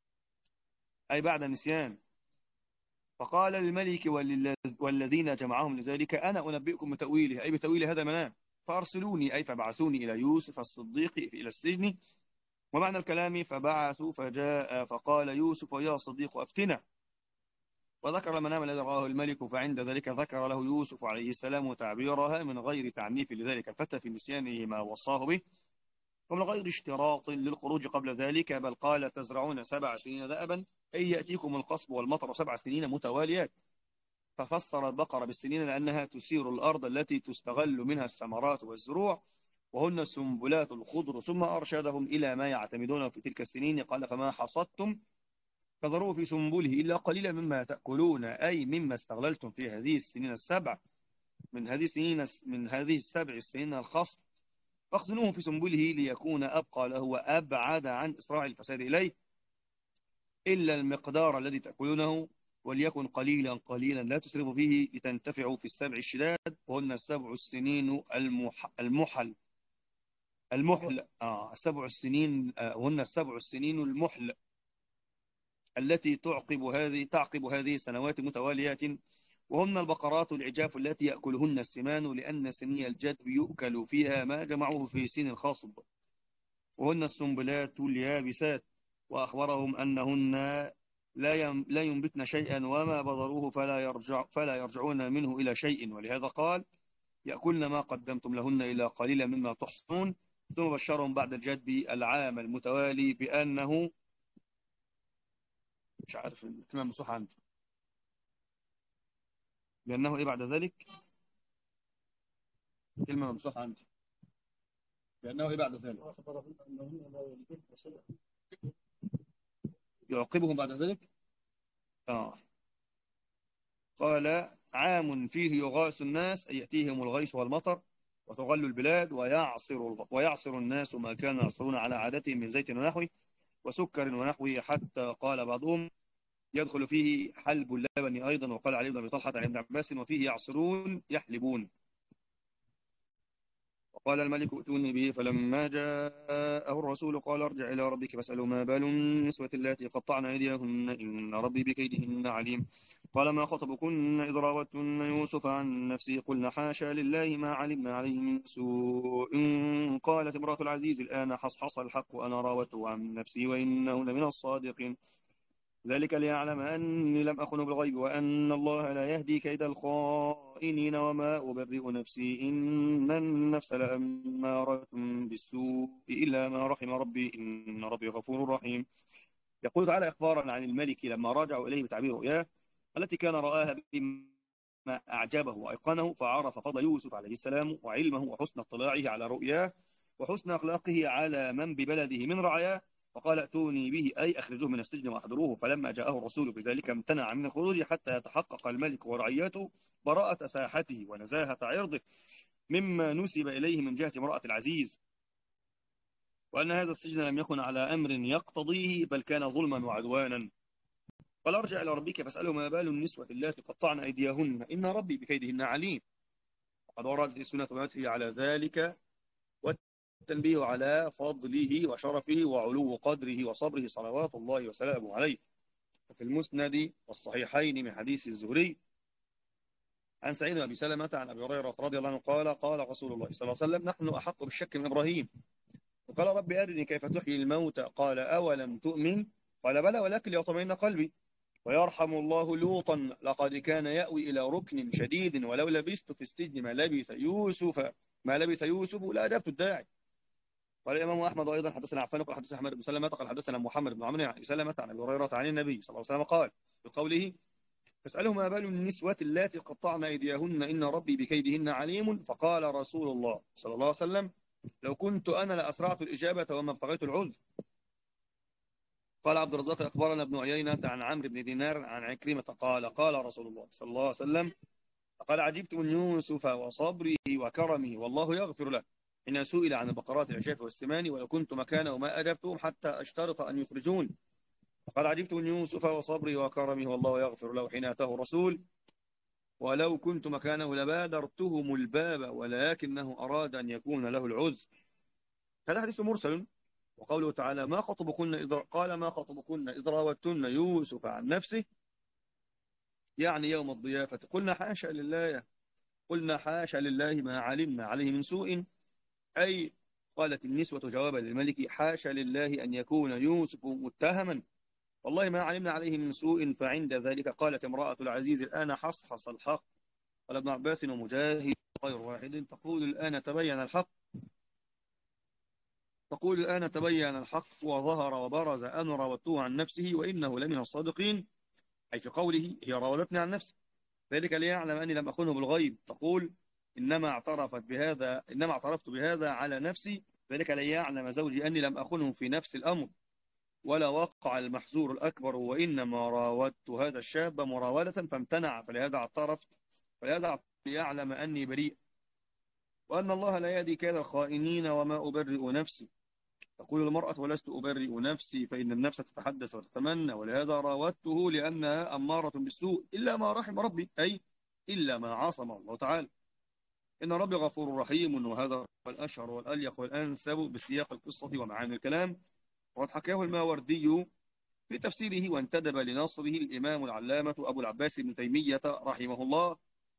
أي بعد نسيان. فقال للملك والذين جمعهم لذلك أنا أنبئكم بتأويله أي بتأويل هذا منام فأرسلوني أي فبعثوني إلى يوسف الصديق إلى السجن. ومعنى الكلام فبعثوا فجاء فقال يوسف يا صديق أفتنا وذكر المنام الذي رآه الملك. فعند ذلك ذكر له يوسف عليه السلام تعبيرها من غير تعنيف لذلك الفتى في نسيانه ما وصاه به ومن غير اشتراط للخروج قبل ذلك بل قال تزرعون سبع سنين دأبا أي يأتيكم القصب والمطر سبع سنين متواليات. ففسر البقرة بالسنين لأنها تثير الأرض التي تستغل منها الثمرات والزروع، وهن السنبلات الخضر، ثم أرشدهم إلى ما يعتمدون في تلك السنين. قال فما حصدتم فذروه في سنبله إلا قليلا مما تأكلون، أي مما استغللتم في هذه السنين السبع من هذه السنين من هذه السبع السنين الخصب، فاخزنوه في سنبله ليكون أبقى له وأبعد عن إسراع الفساد إليه، إلا المقدار الذي تأكلونه، وليكن قليلا قليلا لا تسرفوا فيه لتنتفعوا في السبع الشداد، وهن السبع السنين المح المحل المحل آه السبع السنين آه وهن السبع السنين المحل التي تعقب هذه تعقب هذه السنوات متواليات، وهن البقرات العجاف التي يأكلهن السمان، لأن سني الجدب يؤكل فيها ما جمعوه في سن الخاصب، وهن السنبلات اليابسات، وأخبرهم أنهن لا لا ينبتن شيئا، وما بذروه فلا يرجع فلا يرجعون منه إلى شيء، ولهذا قال يأكلن ما قدمتم لهن إلى قليلا مما تحصنون. ثم بشرهم بعد الجدب العام المتوالي بأنه مش عارف الكلمة مصحة عندي لأنه إيه بعد ذلك كلمة مصحة عندي لأنه إيه بعد ذلك يعقبهم بعد ذلك آه قال عام فيه يغاث الناس أي يأتيهم الغيث والمطر وتغل البلاد ويعصر ويعصر الناس ما كانوا يعصرون على عادتهم من زيت ونحوه وسكر ونحوه، حتى قال بعضهم يدخل فيه حلب اللبن أيضا. وقال علي بن أبي طلحة عن ابن عباس وفيه يعصرون يحلبون. وقال الملك ائتوني به، فلما جاءه الرسول قال ارجع إلى ربك فاسأله ما بال النسوة اللاتي قطعن أيديهن إن ربي بكيدهن عليم. قال ما خطبكن إذ راوتن يوسف عن نفسه قلنا حاشا لله ما علمنا عليه من سوء. قالت امرأة العزيز الآن حصحص الحق وأنا راوته عن نفسي وإنه لمن الصادقين، ذلك ليعلم أني لم أخن بالغيب وأن الله لا يهدي كيد الخائنين وما أبرئ نفسي إن النفس لأمارة بالسوء إلا ما رحم ربي إن ربي غفور رحيم. يقول تعالى إخبارا عن الملك لما راجعوا إليه بتعبير رؤياه التي كان رآها بما أعجبه وأيقنه، فعرف فضل يوسف عليه السلام وعلمه وحسن اطلاعه على رؤياه وحسن أخلاقه على من ببلده من رعياه، فقال ائتوني به أي أخرجوه من السجن وأحضروه. فلما جاءه الرسول بذلك امتنع من الخروج حتى يتحقق الملك ورعيته براءة ساحته ونزاهة عرضه مما نسب إليه من جهة امرأة العزيز، وأن هذا السجن لم يكن على أمر يقتضيه بل كان ظلما وعدوانا. قال ارجع إلى ربك فاسأله ما بال النسوة اللاتي قطعن أيديهن إن ربي بكيدهن عليم. وقد وردت السنة ومدحه على ذلك والتنبيه على فضله وشرفه وعلو قدره وصبره صلوات الله وسلامه عليه. في المسند والصحيحين من حديث الزهري عن سعيد بن أبي سلمة عن أبي هريرة رضي الله عنه قال قال رسول الله صلى الله عليه وسلم نحن أحق بالشك من إبراهيم. وقال رب أرني كيف تحيي الموتى قال أولم تؤمن قال بلى ولكن ليطمئن قلبي. ويرحم الله لوطا لقد كان يأوي إلى ركن شديد ولو لبثت في السجن ما لبث يوسف ما لبث يوسف لا أجبت الداعي. قال الإمام أحمد أيضا حدثنا عفان قال حدثنا أحمد بن سلمة قال حدثنا محمد بن عمرو عن سلمة عن أبي هريرة عن النبي صلى الله عليه وسلم قال بقوله فاسألوا ما بال النسوة اللاتي قطعن أيديهن إن ربي بكيدهن عليم. فقال رسول الله صلى الله عليه وسلم لو كنت أنا لأسرعت الإجابة وما ابتغيت العذر. قال عبد الرزاق أخبرنا ابن عيينة عن عمرو بن دينار عن عكرمة قال قال رسول الله صلى الله عليه وسلم قال عجبت من يوسف وصبره وكرمه والله يغفر له حين سئل عن البقرات العشاف والسمان ولو كنت مكانه ما أجبتهم حتى أشترط أن يخرجون. فقال عجبت من يوسف وصبره وكرمه والله يغفر له حين أتاه الرسول ولو كنت مكانه لبادرتهم الباب ولكنه أراد أن يكون له العذر. هذا حديث مرسل. وقوله تعالى ما خطبكن إذ قال ما خطبكن إذ راوتن يوسف عن نفسه يعني يوم الضيافة قلنا حاشا لله قلنا حاشا لله ما علمنا عليه من سوء، أي قالت النسوة جوابا للملك حاشا لله أن يكون يوسف متهما والله ما علمنا عليه من سوء. فعند ذلك قالت امرأة العزيز الآن حصحص الحق. قال ابن عباس ومجاهد غير واحد تقول الآن تبين الحق تقول الآن تبين الحق وظهر وبرز أن راودته عن نفسه وإنه لمن الصادقين، أي في قوله هي راودتني عن نفسي ذلك ليعلم أني لم أخنه بالغيب. تقول إنما اعترفت بهذا إنما اعترفت بهذا على نفسي، ذلك ليعلم زوجي أني لم أخنه في نفس الأمر ولا وقع المحذور الأكبر، وإنما راودت هذا الشاب مراودة فامتنع، فلهذا اعترفت فلهذا اعترفت ليعلم أني بريء، وأن الله لا يهدي كيد الخائنين وما أبرئ نفسي. تقول المرأة ولست أبرئ نفسي فإن النفس تتحدث وتتمنى، ولهذا راودته لأنها أمارة بالسوء إلا ما رحم ربي، أي إلا ما عاصم الله تعالى. إن ربي غفور رحيم، وهذا هو الأشهر والأليق والأنسب بسياق القصة ومعاني الكلام، وقد حكاه الماوردي في تفسيره وانتدب لنصره الإمام العلامة أبو العباس ابن تيمية رحمه الله،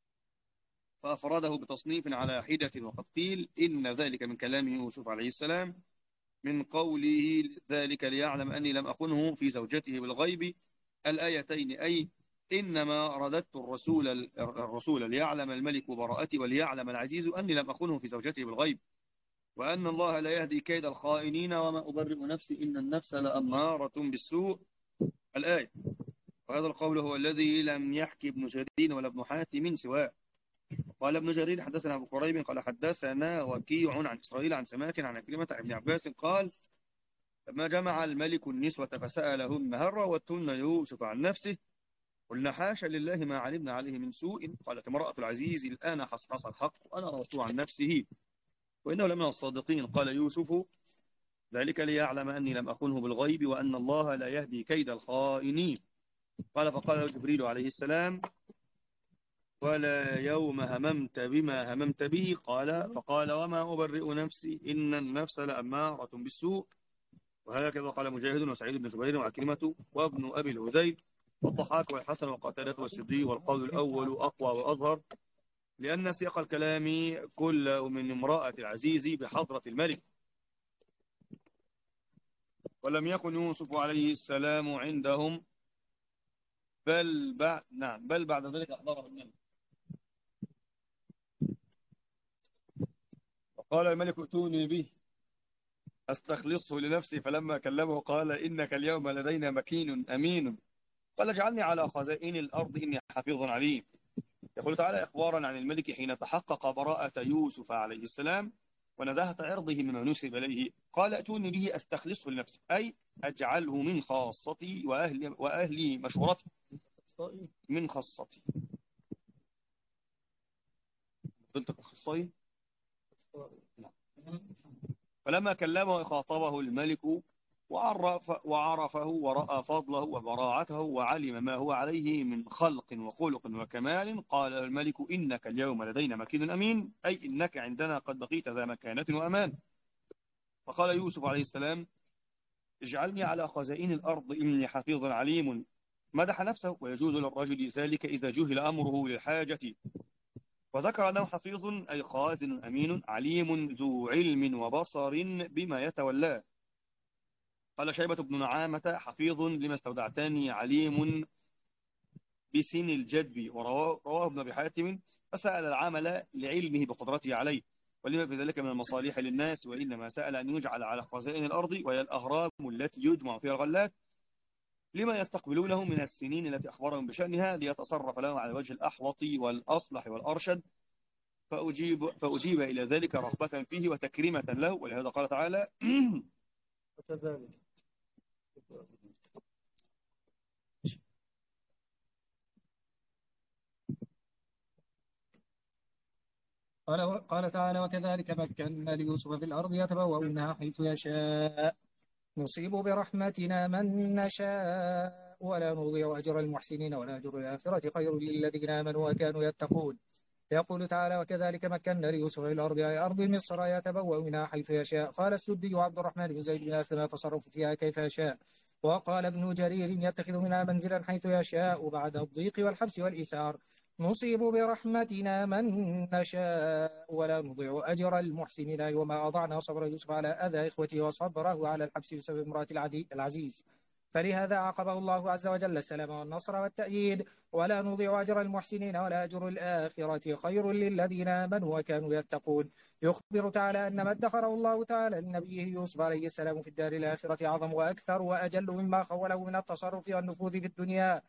فأفرده بتصنيف على حدة، وقد قيل إن ذلك من كلام يوسف عليه السلام من قوله ذلك ليعلم أني لم أخنه في زوجته بالغيب الآيتين، أي إنما رددت الرسول الرسول ليعلم الملك براءتي وليعلم العزيز أني لم أخنه في زوجته بالغيب، وأن الله لا يهدي كيد الخائنين وما أبرئ نفسي إن النفس لأمارة بالسوء الآية. وهذا القول هو الذي لم يحكي ابن جرير ولا ابن حاتم سواه. قال ابن جرير حدثنا أبو قريب قال حدثنا وكيع عن إسرائيل عن سماك عن عكرمة عن ابن عباس قال لما جمع الملك النسوة فسألهن هل راوتن يوسف عن نفسه؟ قلنا حاشا لله ما علمنا عليه من سوء. قالت امرأة العزيز الآن حصحص الحق أنا راودته عن نفسه وإنه لمن الصادقين. قال يوسف ذلك ليعلم أني لم أخنه بالغيب وأن الله لا يهدي كيد الخائنين. قال فقال جبريل عليه السلام ولا يوم هممت بما هممت به؟ قال فقال وما أبرئ نفسي إن النفس لأمارة بالسوء. وهكذا قال مجاهد وسعيد بن جبير وعكرمة وابن أبي الهذيل والضحاك والحسن وقتادة والسدي، والقول الأول أقوى وأظهر لأن سياق الكلام كل من امرأة العزيز بحضرة الملك، ولم يكن يوسف عليه السلام عندهم بل بعد نعم بل بعد ذلك أحضره الملك. وقال الملك ائتوني به أستخلصه لنفسي، فلما كلمه قال إنك اليوم لدينا مكين أمين، قال اجعلني على خزائن الأرض إني حفيظ عليم. يقول تعالى إخبارا عن الملك حين تحقق براءة يوسف عليه السلام ونزاهة عرضه مما نسب إليه قال ائتوني به أستخلصه لنفسي، أي أجعله من خاصتي وأهلي, وأهلي مشورتي من خاصتي. بنتك خاصتي. فلما كلمه خاطبه الملك وعرف وعرفه ورأى فضله وبراعته وعلم ما هو عليه من خلق وخلق وكمال. قال الملك إنك اليوم لدينا مكين أمين، أي إنك عندنا قد بقيت ذا مكانة وأمان. فقال يوسف عليه السلام اجعلني على خزائن الأرض إني حفيظ عليم. مدح نفسه ويجوز للرجل ذلك إذا جهل أمره للحاجة، وذكر أنه حفيظ أي خازن أمين عليم ذو علم وبصر بما يتولاه. قال شيبة بن نعامة حفيظ لما استودعتني عليم بسن الجدب. ورواه ابن أبي حاتم فسأل العمل لعلمه بقدرته عليه ولما في ذلك من المصالح للناس، وإنما سأل أن يجعل على خزائن الأرض وهي الأهرام التي يجمع فيها الغلات لما يستقبلونه من السنين التي أخبرهم بشأنها ليتصرف لهم على وجه الأحوط والأصلح والأرشد، فأجيب, فأجيب إلى ذلك رغبة فيه وتكريمة له. ولهذا قال تعالى وكذلك قال قال تعالى وكذلك مكنا ليوسف في الأرض يتبوأ منها حيث يشاء نصيب برحمتنا من نشاء ولا نضيع أجر المحسنين ولا أجر الآخرة خير للذين آمنوا وكانوا يتقون. يقول تعالى وكذلك مكنا ليوسف في الأرض أي أرض مصر يتبوأ منها حيث يشاء. قال السدي عبد الرحمن بن زيد بن أسلم يتصرف فيها كيف يشاء. وقال ابن جرير يتخذ منها منزلا حيث يشاء بعد الضيق والحبس والإسار. نصيب برحمتنا من نشاء ولا نضيع أجر المحسنين. وما أضعنا صبر يوسف على أذى إخوته وصبره على الحبس بسبب امرأة العزيز، فلهذا عاقبه الله عز وجل السلام والنصر والتأييد. ولا نضيع أجر المحسنين ولا أجر الآخرة خير للذين آمنوا وكانوا يتقون. يخبر تعالى أن ما ادخره الله تعالى لنبيه يوسف عليه السلام في الدار الآخرة أعظم وأكثر وأجل مما خوله من التصرف والنفوذ في الدنيا،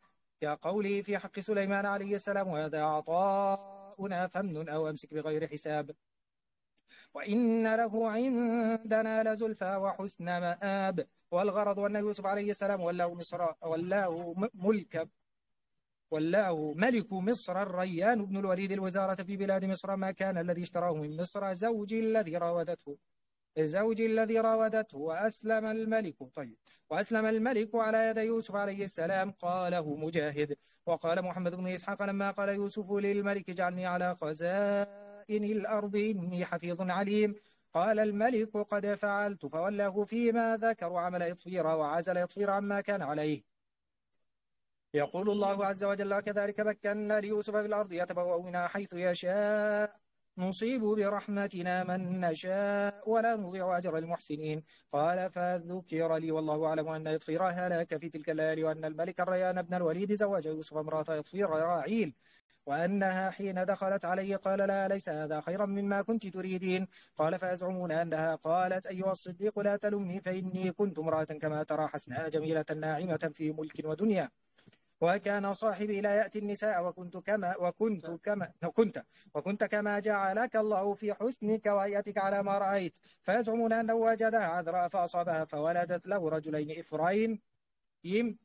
كقوله في حق سليمان عليه السلام وهذا عطاؤنا فمن أو أمسك بغير حساب. وإن له عندنا لزلفى وحسن مآب. والغرض أن يوسف عليه السلام ولاه مصر ولاه ملك ولاه ملك مصر الريان بن الوليد الوزارة في بلاد مصر ما كان الذي اشتراه من مصر زوج الذي راودته زوج الذي راودته وأسلم الملك. طيب وأسلم الملك على يد يوسف عليه السلام. قاله مجاهد. وقال محمد بن إسحاق لما قال يوسف للملك اجعلني على خزائن الأرض إني حفيظ عليم قال الملك قد فعلت فولاه فيما ذكر وعمل إطفير وعزل إطفير عما كان عليه. يقول الله عز وجل كذلك مكنا ليوسف في الأرض يتبوأ منها حيث يشاء نصيب برحمتنا من نشاء ولا نضيع أجر المحسنين. قال فذكر لي والله أعلم أن إطفير هلك في تلك الليالي وأن الملك الريان بن الوليد زوج يوسف امرأة إطفير راعيل وأنها حين دخلت عليه قال لا ليس هذا خيرا مما كنت تريدين. قال فيزعمون أنها قالت أيها الصديق لا تلمني فإني كنت امرأة كما ترى حسناء جميلة ناعمة في ملك ودنيا وكان صاحبي لا يأتي النساء وكنت كما وكنت كما وكنت وكنت كما جعلك الله في حسنك وهيئتك على ما رأيت. فيزعمون أنه وجدها عذراء فأصابها فولدت له رجلين إفرايم يم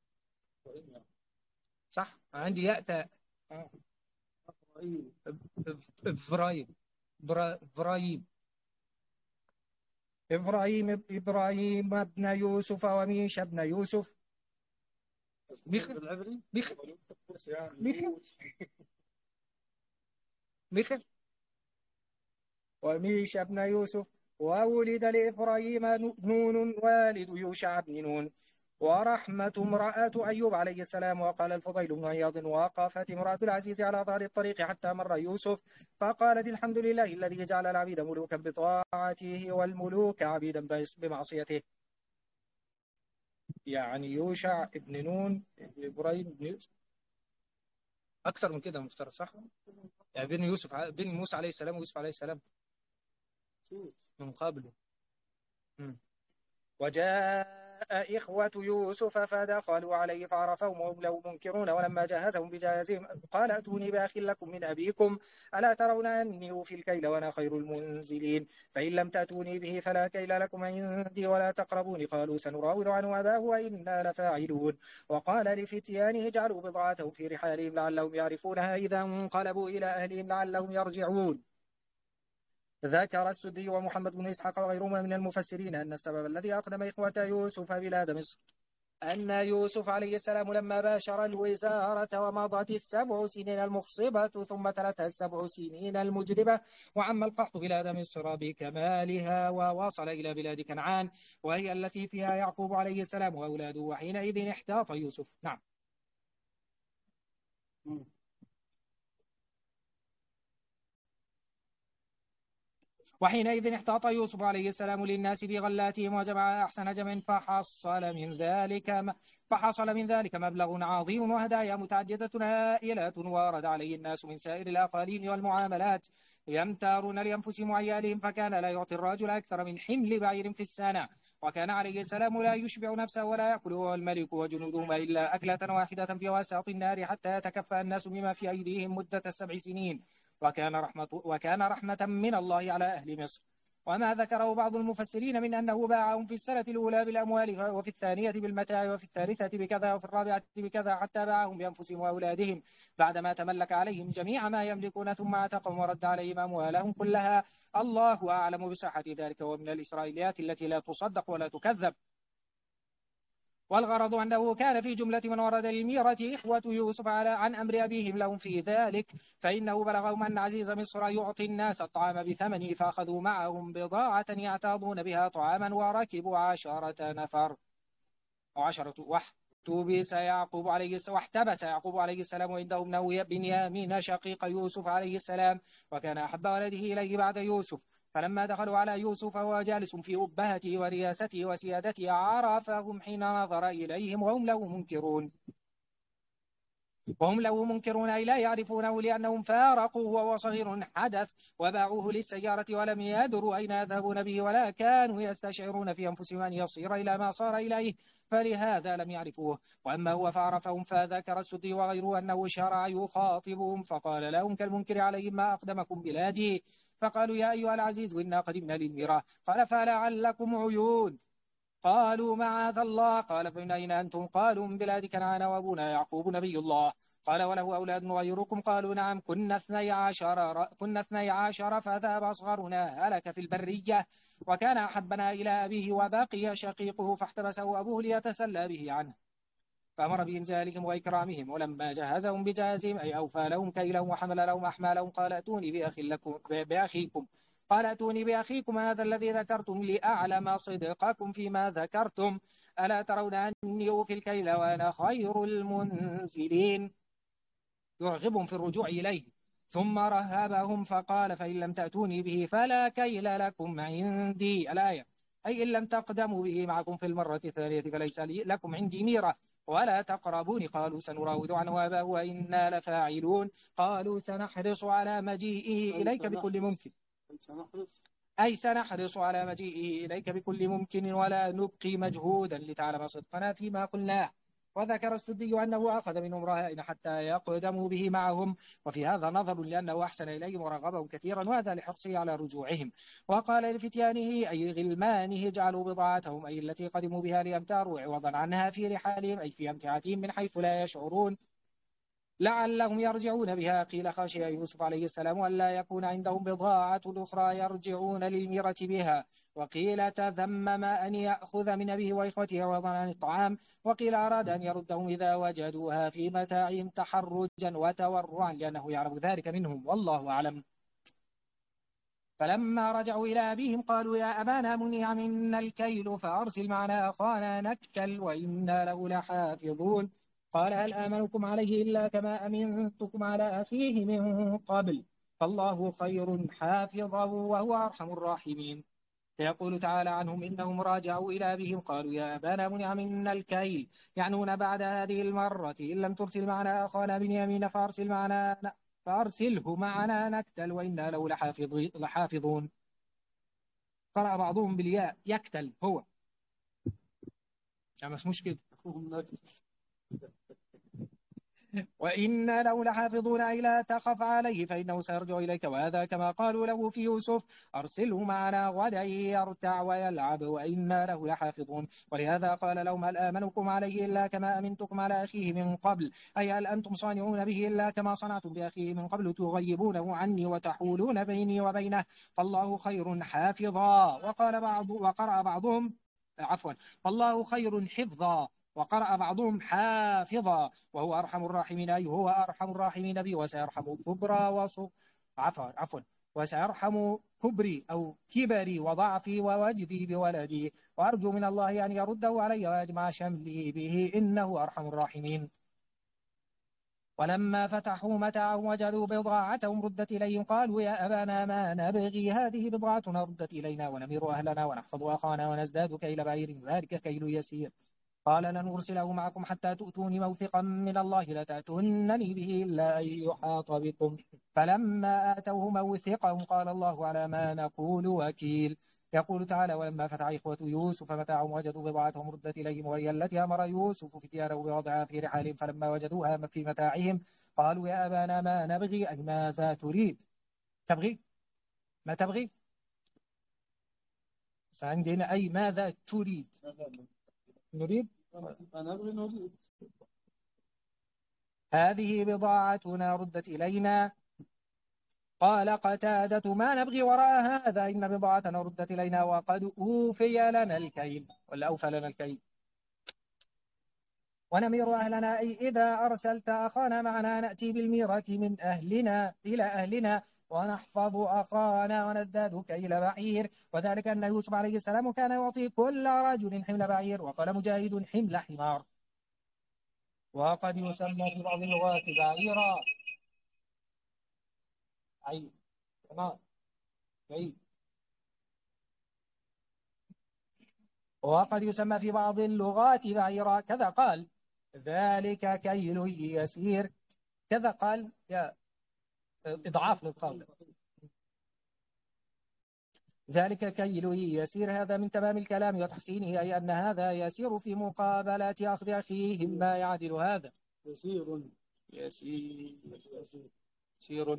صح عندي يأتى إفرايم إفرايم إبراهيم إبراهيم ابن يوسف وميش ابن يوسف بخ بخ بخ بخ وميش ابن يوسف. وولد لإبراهيم نون والد يوشع بن نون. ورحمة امرأة أيوب عليه السلام. وقال الفضيل بن عياض وقفت امرأة العزيز على ظهر الطريق حتى مر يوسف فقالت الحمد لله الذي جعل العبيد ملوكا بطاعته والملوك عبيدا بمعصيته. يعني يوشع ابن نون إبراهيم بن يوسف أكثر من كده مفترض صح؟ يعني بين يوسف بين موسى عليه السلام ويوسف عليه السلام من قبله. م. وجاء إخوة يوسف فدخلوا عليه فعرفهم وهم له منكرون ولما جهزهم بجهازهم قال ائتوني بأخ لكم من أبيكم ألا ترون أني أوفي الكيل وأنا خير المنزلين فإن لم تأتوني به فلا كيل لكم عندي ولا تقربوني. قالوا سنراود عنه أباه وإنا لفاعلون. وقال لفتيانه اجعلوا بضاعتهم في رحالهم لعلهم يعرفونها إذا انقلبوا إلى أهلهم لعلهم يرجعون. ذكر السدي ومحمد بن إسحاق وغيرهما من المفسرين أن السبب الذي أقدم إخوة يوسف بلاد مصر أن يوسف عليه السلام لما باشر الوزارة ومضت السبع سنين المخصبة ثم تلتها السبع سنين المجدبة وعم القحط بلاد مصر بكمالها ووصل إلى بلاد كنعان وهي التي فيها يعقوب عليه السلام وأولاده وحينئذ احتاط يوسف. نعم. وحينئذ احتاط يوسف عليه السلام للناس في غلاتهم وجمع أحسن جمع فحصل من ذلك فحصل من ذلك مبلغ عظيم وهدايا متعددة هائلة وارد عليه الناس من سائر الأقاليم والمعاملات يمتارون لأنفسهم وعيالهم فكان لا يعطي الرجل أكثر من حمل بعير في السنة وكان عليه السلام لا يشبع نفسه ولا يأكل هو الملك وجنودهما إلا أكلة واحدة في وسط النار حتى يتكفى الناس بما في أيديهم مدة السبع سنين وكان رحمة, وكان رحمة من الله على أهل مصر. وما ذكره بعض المفسرين من أنه باعهم في السنة الأولى بالأموال وفي الثانية بالمتاع وفي الثالثة بكذا وفي الرابعة بكذا حتى باعهم بأنفسهم وأولادهم بعدما تملك عليهم جميع ما يملكون ثم اعتقهم ورد عليهم أموالهم كلها. الله أعلم بصحة ذلك ومن الإسرائيليات التي لا تصدق ولا تكذب. والغرض أنه كان في جملة من ورد للميرة إخوة يوسف على عن أمر أبيهم لهم في ذلك فإنه بلغهم أن عزيز مصر يعطي الناس الطعام بثمنه فأخذوا معهم بضاعة يعتاضون بها طعاما وركبوا عشرة نفر وعشرة واحتبس يعقوب عليه السلام واحتبس يعقوب عليه السلام وعنده ابنه بنيامين شقيق يوسف عليه السلام وكان أحب ولده إليه بعد يوسف. فلما دخلوا على يوسف وهو جالس في أبهته ورياسته وسيادته عرفهم حين نظر إليهم وهم له منكرون. وهم له منكرون أي لا يعرفونه لأنهم فارقوه وهو صغير حدث وباعوه للسيارة ولم يدروا أين يذهبون به ولا كانوا يستشعرون في أنفسهم أن يصير إلى ما صار إليه فلهذا لم يعرفوه. وأما هو فعرفهم فذكر السدي وغيره أنه شرع يخاطبهم فقال لهم كالمنكر عليهم ما أقدمكم بلادي فقالوا يا أيها العزيز إنا قدمنا للميراث قال فلعلكم عيون قالوا معاذ الله قال فمن أين أنتم قالوا من بلاد كنعان وأبونا يعقوب نبي الله قال وله أولاد غيركم قالوا نعم كنا اثني عشر كنا اثني عشر فذهب أصغرنا هلك في البرية وكان أحبنا إلى أبيه وبقي شقيقه فاحتبسه أبوه ليتسلى به عنه فأمر بإنزالهم وإكرامهم ولما جهزهم بجهازهم أي أوفى لهم كيلهم وحمل لهم أحمالهم قال أتوني بأخ لكم بأخيكم قال أتوني بأخيكم هذا الذي ذكرتم لأعلم صدقكم فيما ذكرتم ألا ترون أني أوفي الكيل وأنا خير المنزلين يرغبهم في الرجوع إليه ثم رهبهم فقال فإن لم تأتوني به فلا كيل لكم عندي الآية أي إن لم تقدموا به معكم في المرة الثانية فليس لي لكم عندي ميرة ولا تقربوني قالوا سنراود عنه أباه وإنا لفاعلون قالوا سنحرص على مجيئه إليك بكل ممكن أي سنحرص على مجيئه إليك بكل ممكن ولا نبقي مجهودا لتعلم صدقنا فيما قلناه. وذكر السدي أنه أخذ منهم رهائن حتى يقدموا به معهم وفي هذا نظر لأنه أحسن إليهم ورغبهم كثيرا وهذا لحرصه على رجوعهم. وقال لفتيانه أي غلمانه اجعلوا بضاعتهم أي التي قدموا بها ليمتاروا عوضا عنها في رحالهم أي في أمتعتهم من حيث لا يشعرون لعلهم يرجعون بها قيل خشي يوسف عليه السلام أن لا يكون عندهم بضاعة أخرى يرجعون للميرة بها وقيل تذمم أن يأخذ من أبيه وإخوته عوضا عن الطعام وقيل أراد أن يردهم إذا وجدوها في متاعهم تحرجا وتورعا لأنه يعلم ذلك منهم والله أعلم. فلما رجعوا إلى أبيهم قالوا يا أبانا منع منا الكيل فأرسل معنا أخانا نكتل وإنا له لحافظون قال هل آمنكم عليه إلا كما أمنتكم على أخيه من قبل فالله خير حافظا وهو أرحم الراحمين. فيقول تعالى عنهم إنهم راجعوا إلى أبيهم قالوا يا أبانا منع منا الكيل يعنون بعد هذه المرة إن لم ترسل معنا أخانا بنيامين فأرسل معنا فأرسله معنا نكتل وإنا له لحافظون. قرأ بعضهم بالياء يكتل هو يعني مش مشكلة وإنا له لحافظون أي لا تخف عليه فإنه سيرجع إليك وهذا كما قالوا له في يوسف أرسله معنا غدا يرتع ويلعب وإنا له لحافظون. ولهذا قال لهم هل آمنكم عليه إلا كما أمنتكم على أخيه من قبل أي هل أنتم صانعون به إلا كما صنعتم بأخيه من قبل تغيبونه عني وتحولون بيني وبينه فالله خير حافظا. وقال بعض وقرأ بعضهم عفوا فالله خير حفظا وقرأ بعضهم حافظا وهو أرحم الراحمين أي هو أرحم الراحمين بي وسيرحم كبرى وصغ عفوا عفوا وسيرحم كبري أو كبري وضعفي ووجدي بولدي وأرجو من الله أن يرده علي ويجمع شملي به إنه أرحم الراحمين. ولما فتحوا متاعهم وجدوا بضاعتهم ردت إليهم قالوا يا أبانا ما نبغي هذه بضاعتنا ردت إلينا ونمير أهلنا ونحفظ أخانا ونزداد كيل بعير ذلك كيل يسير قال لن أرسله معكم حتى تؤتوني موثقا من الله لتأتونني به إلا أن يحاط بكم فلما آتوه موثقهم قال الله على ما نقول وكيل. يقول تعالى ولما فتح إخوة يوسف متاعهم وجدوا بضاعتهم ردت إليهم وهي التي أمر يوسف فتيانه بوضعها في رحالهم فلما وجدوها في متاعهم قالوا يا أبانا ما نبغي أي ماذا تريد تبغي ما تبغي عندنا أي ماذا تريد نريد أنا أبغي نريد هذه بضاعتنا ردت إلينا قال قتادة ما نبغي وراء هذا إن بضاعتنا ردت إلينا وقد أوفي لنا الكيل ولا أوفى لنا الكيل ونمير أهلنا أي إذا أرسلت أخانا معنا نأتي بالميرة من أهلنا إلى أهلنا ونحفظ أخانا ونزداد كيل بعير وذلك أن يوسف عليه السلام كان يعطي كل رجل حمل بعير وقال مجاهد حمل حمار وقد يسمى في بعض اللغات بعيرا أي تمام جيد. وقد يسمى في بعض اللغات بعيرا كذا قال ذلك كيل يسير. كذا قال يا إضعاف للقول. ذلك كيل يسير هذا من تمام الكلام وتحسينه، أي أن هذا يسير في مقابلة أخذ أخيه ما يعدل هذا. يسير يسير يسير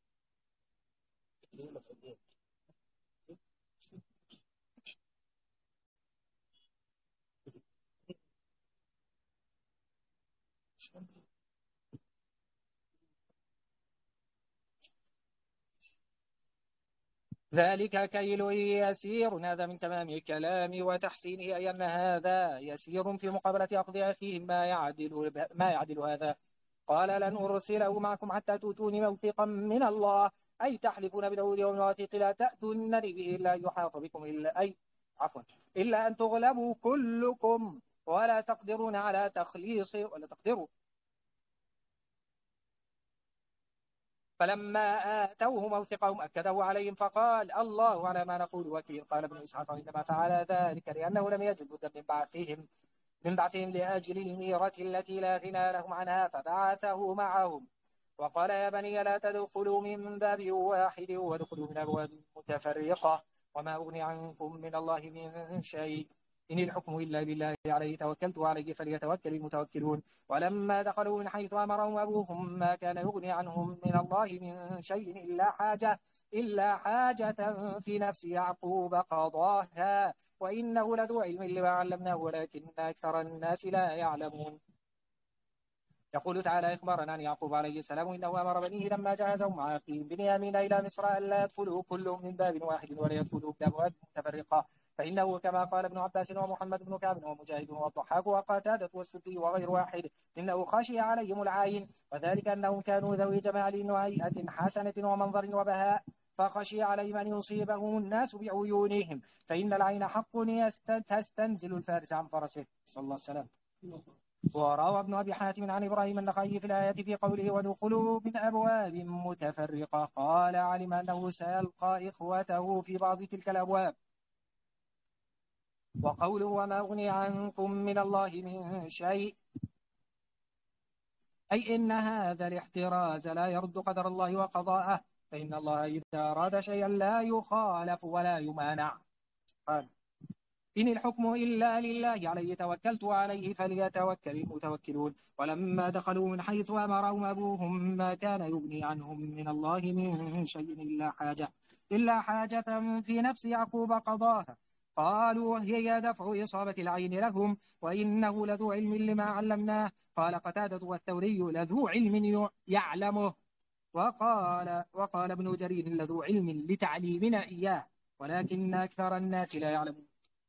ذلك كيل يسير هذا من تمام الكلام وتحسينه، أي أن هذا يسير في مقابلة أخذ أخيه ما يعدل ما يعدل هذا. قال لن أرسله معكم حتى تؤتوني موثقا من الله، أي تحلفون بدعود يوم الواثق لا تأتونني به إلا يحاط بكم إلا أي عفوا إلا أن تغلبوا كلكم ولا تقدرون على تخليص ولا تقدروا. فلما آتوه موثقهم أكده عليهم فقال الله على ما نقول وكيل. قال ابن إسحاق إنما فعل ذلك لأنه لم يجد بدا من بعثهم من بعثهم لأجل الميرة التي لا غنى لهم عنها فبعثه معهم. وقال يا بني لا تدخلوا من باب واحد وادخلوا من أبواب متفرقة وما أغني عنكم من الله من شيء إن الحكم إلا بالله عليه توكلت وعليه فليتوكل المتوكلون. ولما دخلوا من حيث أمرهم أبوهم ما كان يغني عنهم من الله من شيء إلا حاجة إلا حاجة في نفس يعقوب قضاها وإنه لذو علم لما علمناه ولكن أكثر الناس لا يعلمون. يقول تعالى إخبارا عن يعقوب عليه السلام إنه أمر بنيه لما جهزهم مع أخيهم بنيامين إلى مصر ألا يدخلوا كلهم من باب واحد ولا يدخلوا بأبواب متفرقة، فإنه كما قال ابن عباس ومحمد بن كعب ومجاهد والضحاك وقتادة والسدي وغير واحد إنه خشي عليهم العين، وذلك أنهم كانوا ذوي جمال وهيئة حسنة ومنظر وبهاء فخشي عليهم أن يصيبهم الناس بعيونهم، فإن العين حق تستنزل الفارس عن فرسه صلى الله عليه وسلم. وروى ابن أبي حاتم عن إبراهيم النخعي في الآية في قوله ودخلوا من أبواب متفرقة قال علم أنه سيلقى إخوته في بعض تلك الأبواب. وقوله وما أغني عنكم من الله من شيء أي إن هذا الاحتراز لا يرد قدر الله وقضاءه، فإن الله إذا أراد شيئا لا يخالف ولا يمانع. قال إن الحكم إلا لله عليه توكلت وعليه فليتوكل المتوكلون. ولما دخلوا من حيث أمرهم أبوهم ما كان يغني عنهم من الله من شيء إلا حاجة إلا حاجة في نفس يعقوب قضاها قالوا هي دفع إصابة العين لهم وإنه لذو علم لما علمناه. قال قتادة والثوري لذو علم يعلمه. وقال وقال ابن جرير لذو علم لتعليمنا إياه ولكن أكثر الناس لا يعلمون.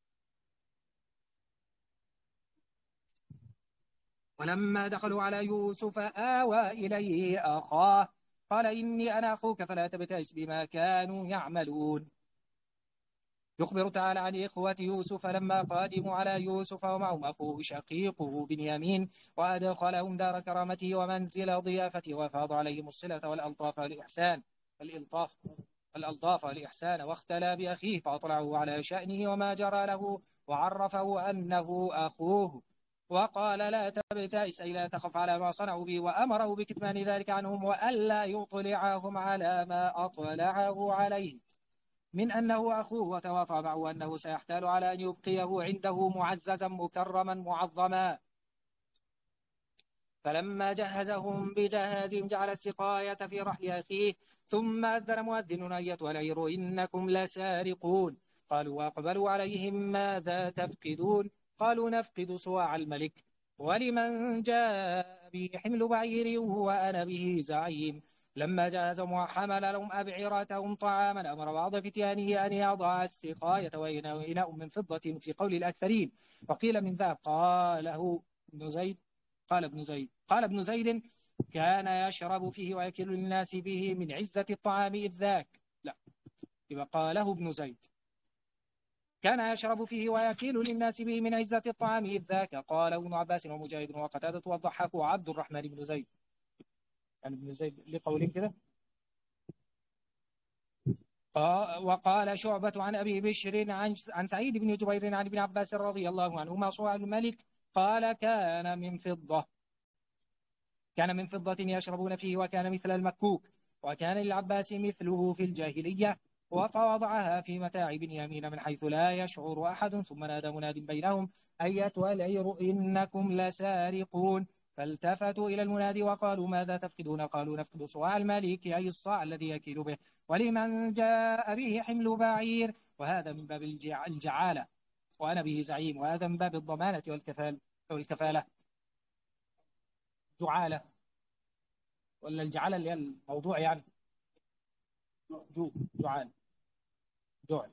ولما دخلوا على يوسف آوى إليه أخاه قال إني أنا أخوك فلا تبتئس بما كانوا يعملون. يخبر تعالى عن إخوة يوسف لما قادموا على يوسف ومعهم أخوه شقيقه بنيامين وأدخلهم دار كرامته ومنزل ضيافته وفاض عليهم الصلة والألطاف والإحسان الإلطاف الألطاف والإحسان واختلى بأخيه فأطلعه على شأنه وما جرى له وعرفه أنه أخوه وقال لا تبتئس أي لا تخف على ما صنعوا به وأمره بكتمان ذلك عنهم وألا يطلعهم على ما أطلعه عليه من أنه أخوه وتوافى معه أنه سيحتال على أن يبقيه عنده معززا مكرما معظما. فلما جهزهم بجهازهم جعل السقاية في رحل أخيه ثم أذن مؤذن أيتها العير إنكم لسارقون. قالوا وأقبلوا عليهم ماذا تفقدون قالوا نفقد صواع الملك ولمن جاء به حمل بعير وأنا به زعيم. لما جهزهم وحمل لهم أبعرتهم طعاما أمر بعض فتيانه أن يضع السقاية وإناء من فضة في قول الأكثرين وقيل من ذهب. قاله ابن زيد قال ابن زيد قال ابن زيد كان يشرب فيه ويأكل الناس به من عزة الطعام إذ ذاك. لا يبقى قاله ابن زيد كان يشرب فيه ويأكل للناس به من عزة الطعام إذ ذاك. قاله ابن عباس ومجاهد وقتادة والضحاك وعبد الرحمن بن زيد يعني ابن زيد لقولين كده. وقال شعبة عن أبي بشر عن, عن سعيد بن جبير عن ابن عباس رضي الله عنهما صواع الملك قال كان من فضة كان من فضة يشربون فيه وكان مثل المكوك، وكان للعباس مثله في الجاهلية، وفوضعها في متاع بنيامين من حيث لا يشعر أحد، ثم نادى مناد بينهم أيتها العير إنكم لسارقون، فالتفتوا إلى المنادي وقالوا ماذا تفقدون؟ قالوا نفقد صواع الملك أي الصاع الذي يكيل به، ولمن جاء به حمل بعير، وهذا من باب الجع- الجعالة وأنا به زعيم، وهذا من باب الضمانة والكفالة والكفالة جعالة، ولا الجعالة اللي هي الموضوع يعني جو جعال جعل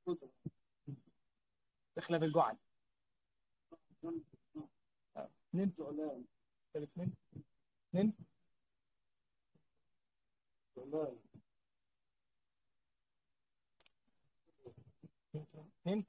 تخلف الجعل. اثنين جعلان اثنين اثنين جعلان اثنين.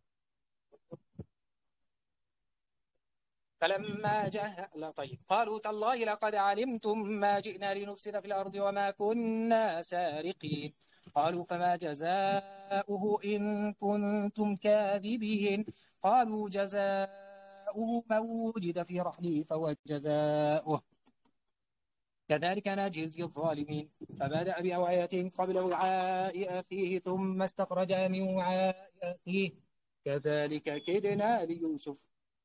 فلما جاء لا طيب قالوا تالله لقد علمتم ما جئنا لنفسد في الأرض وما كنا سارقين، قالوا فما جزاؤه إن كنتم كاذبين، قالوا جزاؤه من وجد في رحله فهو جزاؤه كذلك نجزي الظالمين، فبدأ بأوعيتهم قبل وعاء أخيه ثم استخرج من وعاء أخيه كذلك كدنا ليوسف.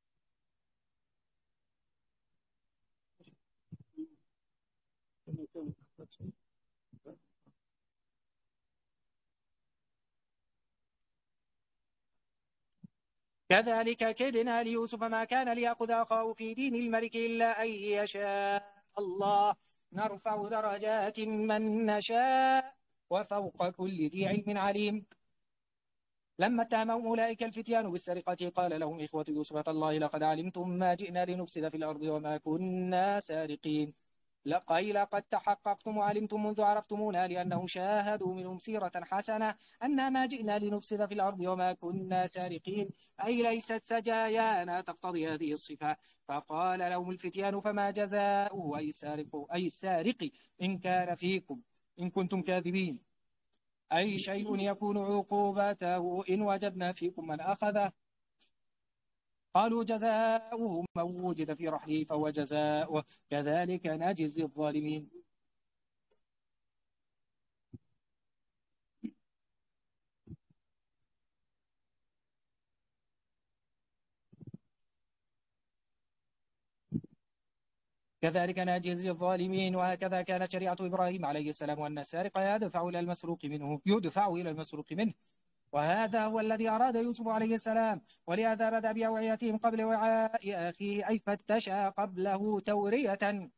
كذلك كدنا ليوسف ما كان ليأخذ أخاه في دين الملك إلا أن يشاء الله نرفع درجات من نشاء وفوق كل ذي علم عليم. لما اتهمهم أولئك الفتيان بالسرقة قال لهم إخوة يوسف تالله لقد علمتم ما جئنا لنفسد في الأرض وما كنا سارقين، لقد لقد تحققتم وعلمتم منذ عرفتمونا لأنهم شاهدوا منهم سيرة حسنة أن ما جئنا لنفسد في الأرض وما كنا سارقين، أي ليست سجايانا تقتضي هذه الصفة. فقال لهم الفتيان فما جزاؤه أي السارق أي السارق إن كان فيكم إن كنتم كاذبين، أي شيء يكون عقوبته إن وجدنا فيكم من أخذه. قالوا جزاؤه من وجد في رحله فهو جزاؤه كذلك نجزي الظالمين. كذلك نجزي الظالمين. وهكذا كانت شريعة إبراهيم عليه السلام أن السارق يدفع إلى المسروق منه يدفع إلى المسروق منه، وهذا هو الذي أراد يوسف عليه السلام، ولهذا بدأ بأوعيتهم قبل وعاء أخيه أي فتشا قبله تورية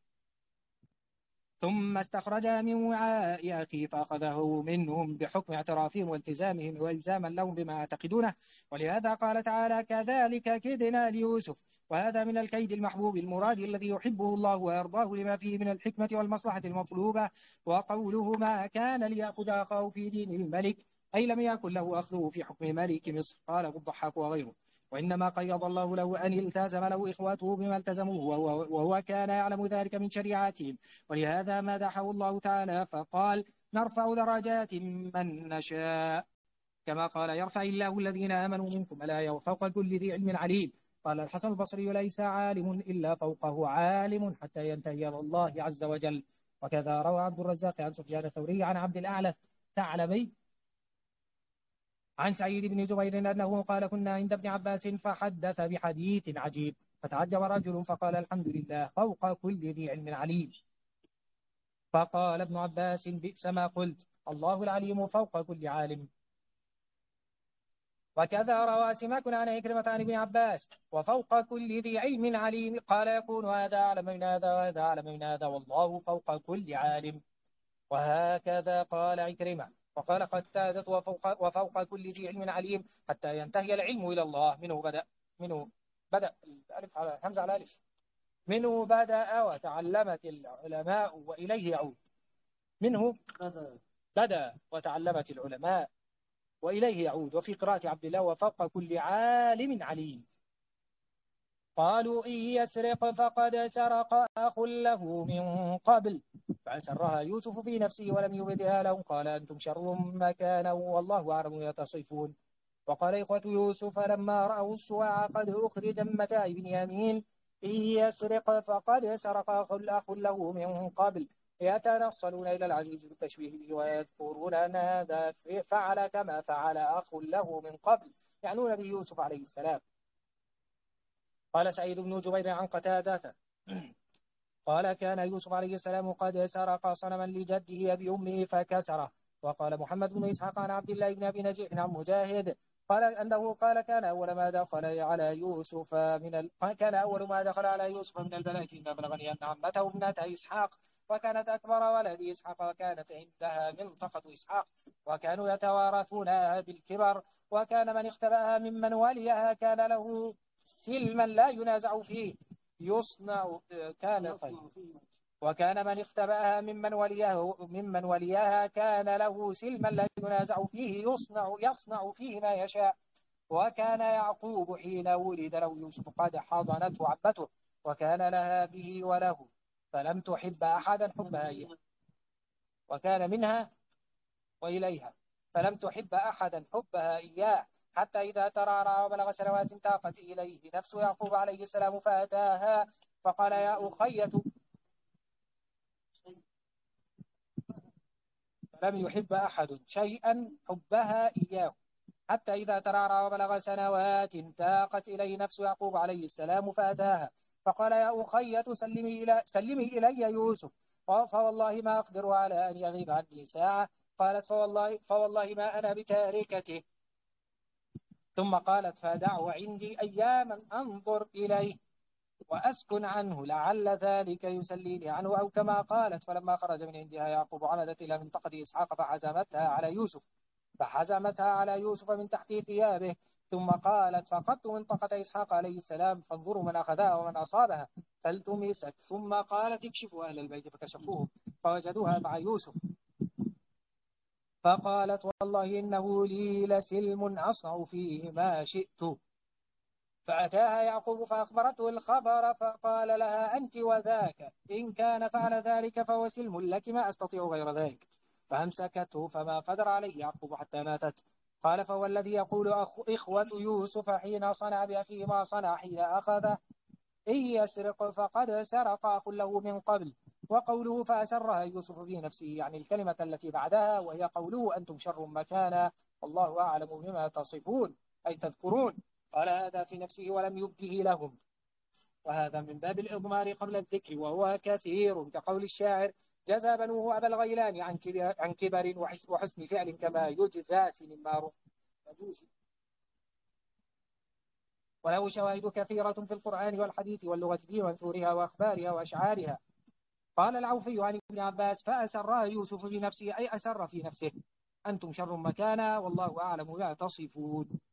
ثم استخرجها من وعاء أخيه فأخذه منهم بحكم اعترافهم والتزامهم والزاما لهم بما يعتقدونه. ولهذا قال تعالى كذلك كدنا ليوسف، وهذا من الكيد المحبوب المراد الذي يحبه الله ويرضاه لما فيه من الحكمة والمصلحة المطلوبة. وقوله ما كان ليأخذ أخاه في دين الملك أي لم يكن له أخذه في حكم ملك مصر، قاله الضحاك وغيره، وإنما قيض الله له أن التزم له إخوته بما التزموه وهو, وهو كان يعلم ذلك من شريعتهم. ولهذا مدحه الله تعالى فقال نرفع درجات من نشاء، كما قال يرفع الله الذين آمنوا منكم الآية وفوق كل ذي علم عليم. قال الحسن البصري ليس عالم إلا فوقه عالم حتى ينتهي إلى الله عز وجل. وكذا روى عبد الرزاق عن سفيان الثوري عن عبد الأعلى ثعلبي عن سعيد بن جبير أنه قال كنا عند ابن عباس فحدث بحديث عجيب فتعجب رجل فقال الحمد لله فوق كل ذي علم عليم. فقال ابن عباس بئس ما قلت الله العليم فوق كل عالم. وكذا روى سماك عن عكرمة عن ابن عباس وفوق كل ذي علم عليم، قال يكون هذا أعلم من هذا وهذا أعلم من هذا والله فوق كل عالم. وهكذا قال عكرمة. وقال قتادة وفوق, وفوق كل ذي علم عليم حتى ينتهي العلم إلى الله منه بدأ منه بدأ الألف على همزة على الألف منه بدأ وتعلمت العلماء وإليه يعود. منه بدأ وتعلمت العلماء وإليه يعود. وفي قراءة عبد الله وفوق كل عالم عليم. قالوا إن يسرق فقد سرق أخ له من قبل فأسرها يوسف في نفسه ولم يبدها لهم قال أنتم شر مكانا والله أعلم يتصفون. وقال إخوة يوسف لما رأوا الصواع قد أخرج من متاع بنيامين إن يسرق فقد سرق أخ له من قبل يتنصلون إلى العزيز بالتشبيه به ويذكرون أن هذا فعل كما فعل أخ له من قبل، يعنون به يوسف عليه السلام. قال سعيد بن جبير عن قتادة قال كان يوسف عليه السلام قد سرق صنما لجده أبي أمه فكسره. وقال محمد بن إسحاق عن عبد الله بن أبي نجيح عن مجاهد قال أنه قال كان أول ما دخل على يوسف من ال... كان أول ما دخل على يوسف من البلاء إذا بلغني أن عمته ابنة إسحاق وكانت أكبر ولد إسحاق وكانت عندها منطقة إسحاق وكانوا يتوارثونها بالكبر وكان من اختبأها ممن وليها كان له سلما لا ينازع فيه يصنع كان طيب وكان من اختبأها ممن وليها ممن وليها كان له سلما لا ينازع فيه يصنع يصنع فيه ما يشاء. وكان يعقوب حين ولد له يوسف قد حضنته عمته وكان لها به وله فلم تحب أحدا حبها إياه وكان منها وإليها فلم تحب أحدا حبها إياه حتى إذا ترعرع وبلغ سنوات تاقت إليه نفس يعقوب عليه السلام فأتاها فقال يا أخية فلم يحب أحد شيئا حبها إياه حتى إذا ترعرع وبلغ سنوات تاقت إليه نفس يعقوب عليه السلام فأتاها فقال يا أخية سلمي, إلى سلمي إلي يوسف فوالله ما أقدر على أن يغيب عني ساعة. قالت فوالله, فوالله ما أنا بتاركته. ثم قالت فدعوا عندي أياما أنظر إليه وأسكن عنه لعل ذلك يسليني عنه أو كما قالت. فلما خرج من عندها يعقوب عمدت إلى منطقة إسحاق فحزمتها على يوسف فحزمتها على يوسف من تحت ثيابه. ثم قالت فقدت منطقة إسحاق عليه السلام فانظروا من أخذها ومن أصابها فالتمست. ثم قالت اكشفوا أهل البيت فكشفوه فوجدوها مع يوسف فقالت والله إنه لي لسلم أصنع فيه ما شئت. فأتاها يعقوب فأخبرته الخبر فقال لها أنت وذاك إن كان فعل ذلك فهو سلم لك ما أستطيع غير ذلك. فأمسكته فما قدر عليه يعقوب حتى ماتت. قال فهو الذي يقول أخ إخوة يوسف حين صنع بأخيه ما صنع حين أخذه إن يسرق فقد سرق أخ له من قبل. وقوله فأسرها يوسف في نفسه يعني الكلمة التي بعدها وهي قوله أنتم شر مكانا والله أعلم بما تصفون أي تذكرون. قال هذا في نفسه ولم يبده لهم وهذا من باب الإضمار قبل الذكر وهو كثير كقول الشاعر جزى بنوه أبا الغيلان عن كبر, عن كبر وحسن فعل كما يجزى سنمار مجوسي. وله شواهد كثيرة في القرآن والحديث واللغة في منثورها وأخبارها وأشعارها. قال العوفي عن ابن عباس فأسرها يوسف في نفسه أي أسر في نفسه أنتم شر مكانا والله أعلم بما تصفون.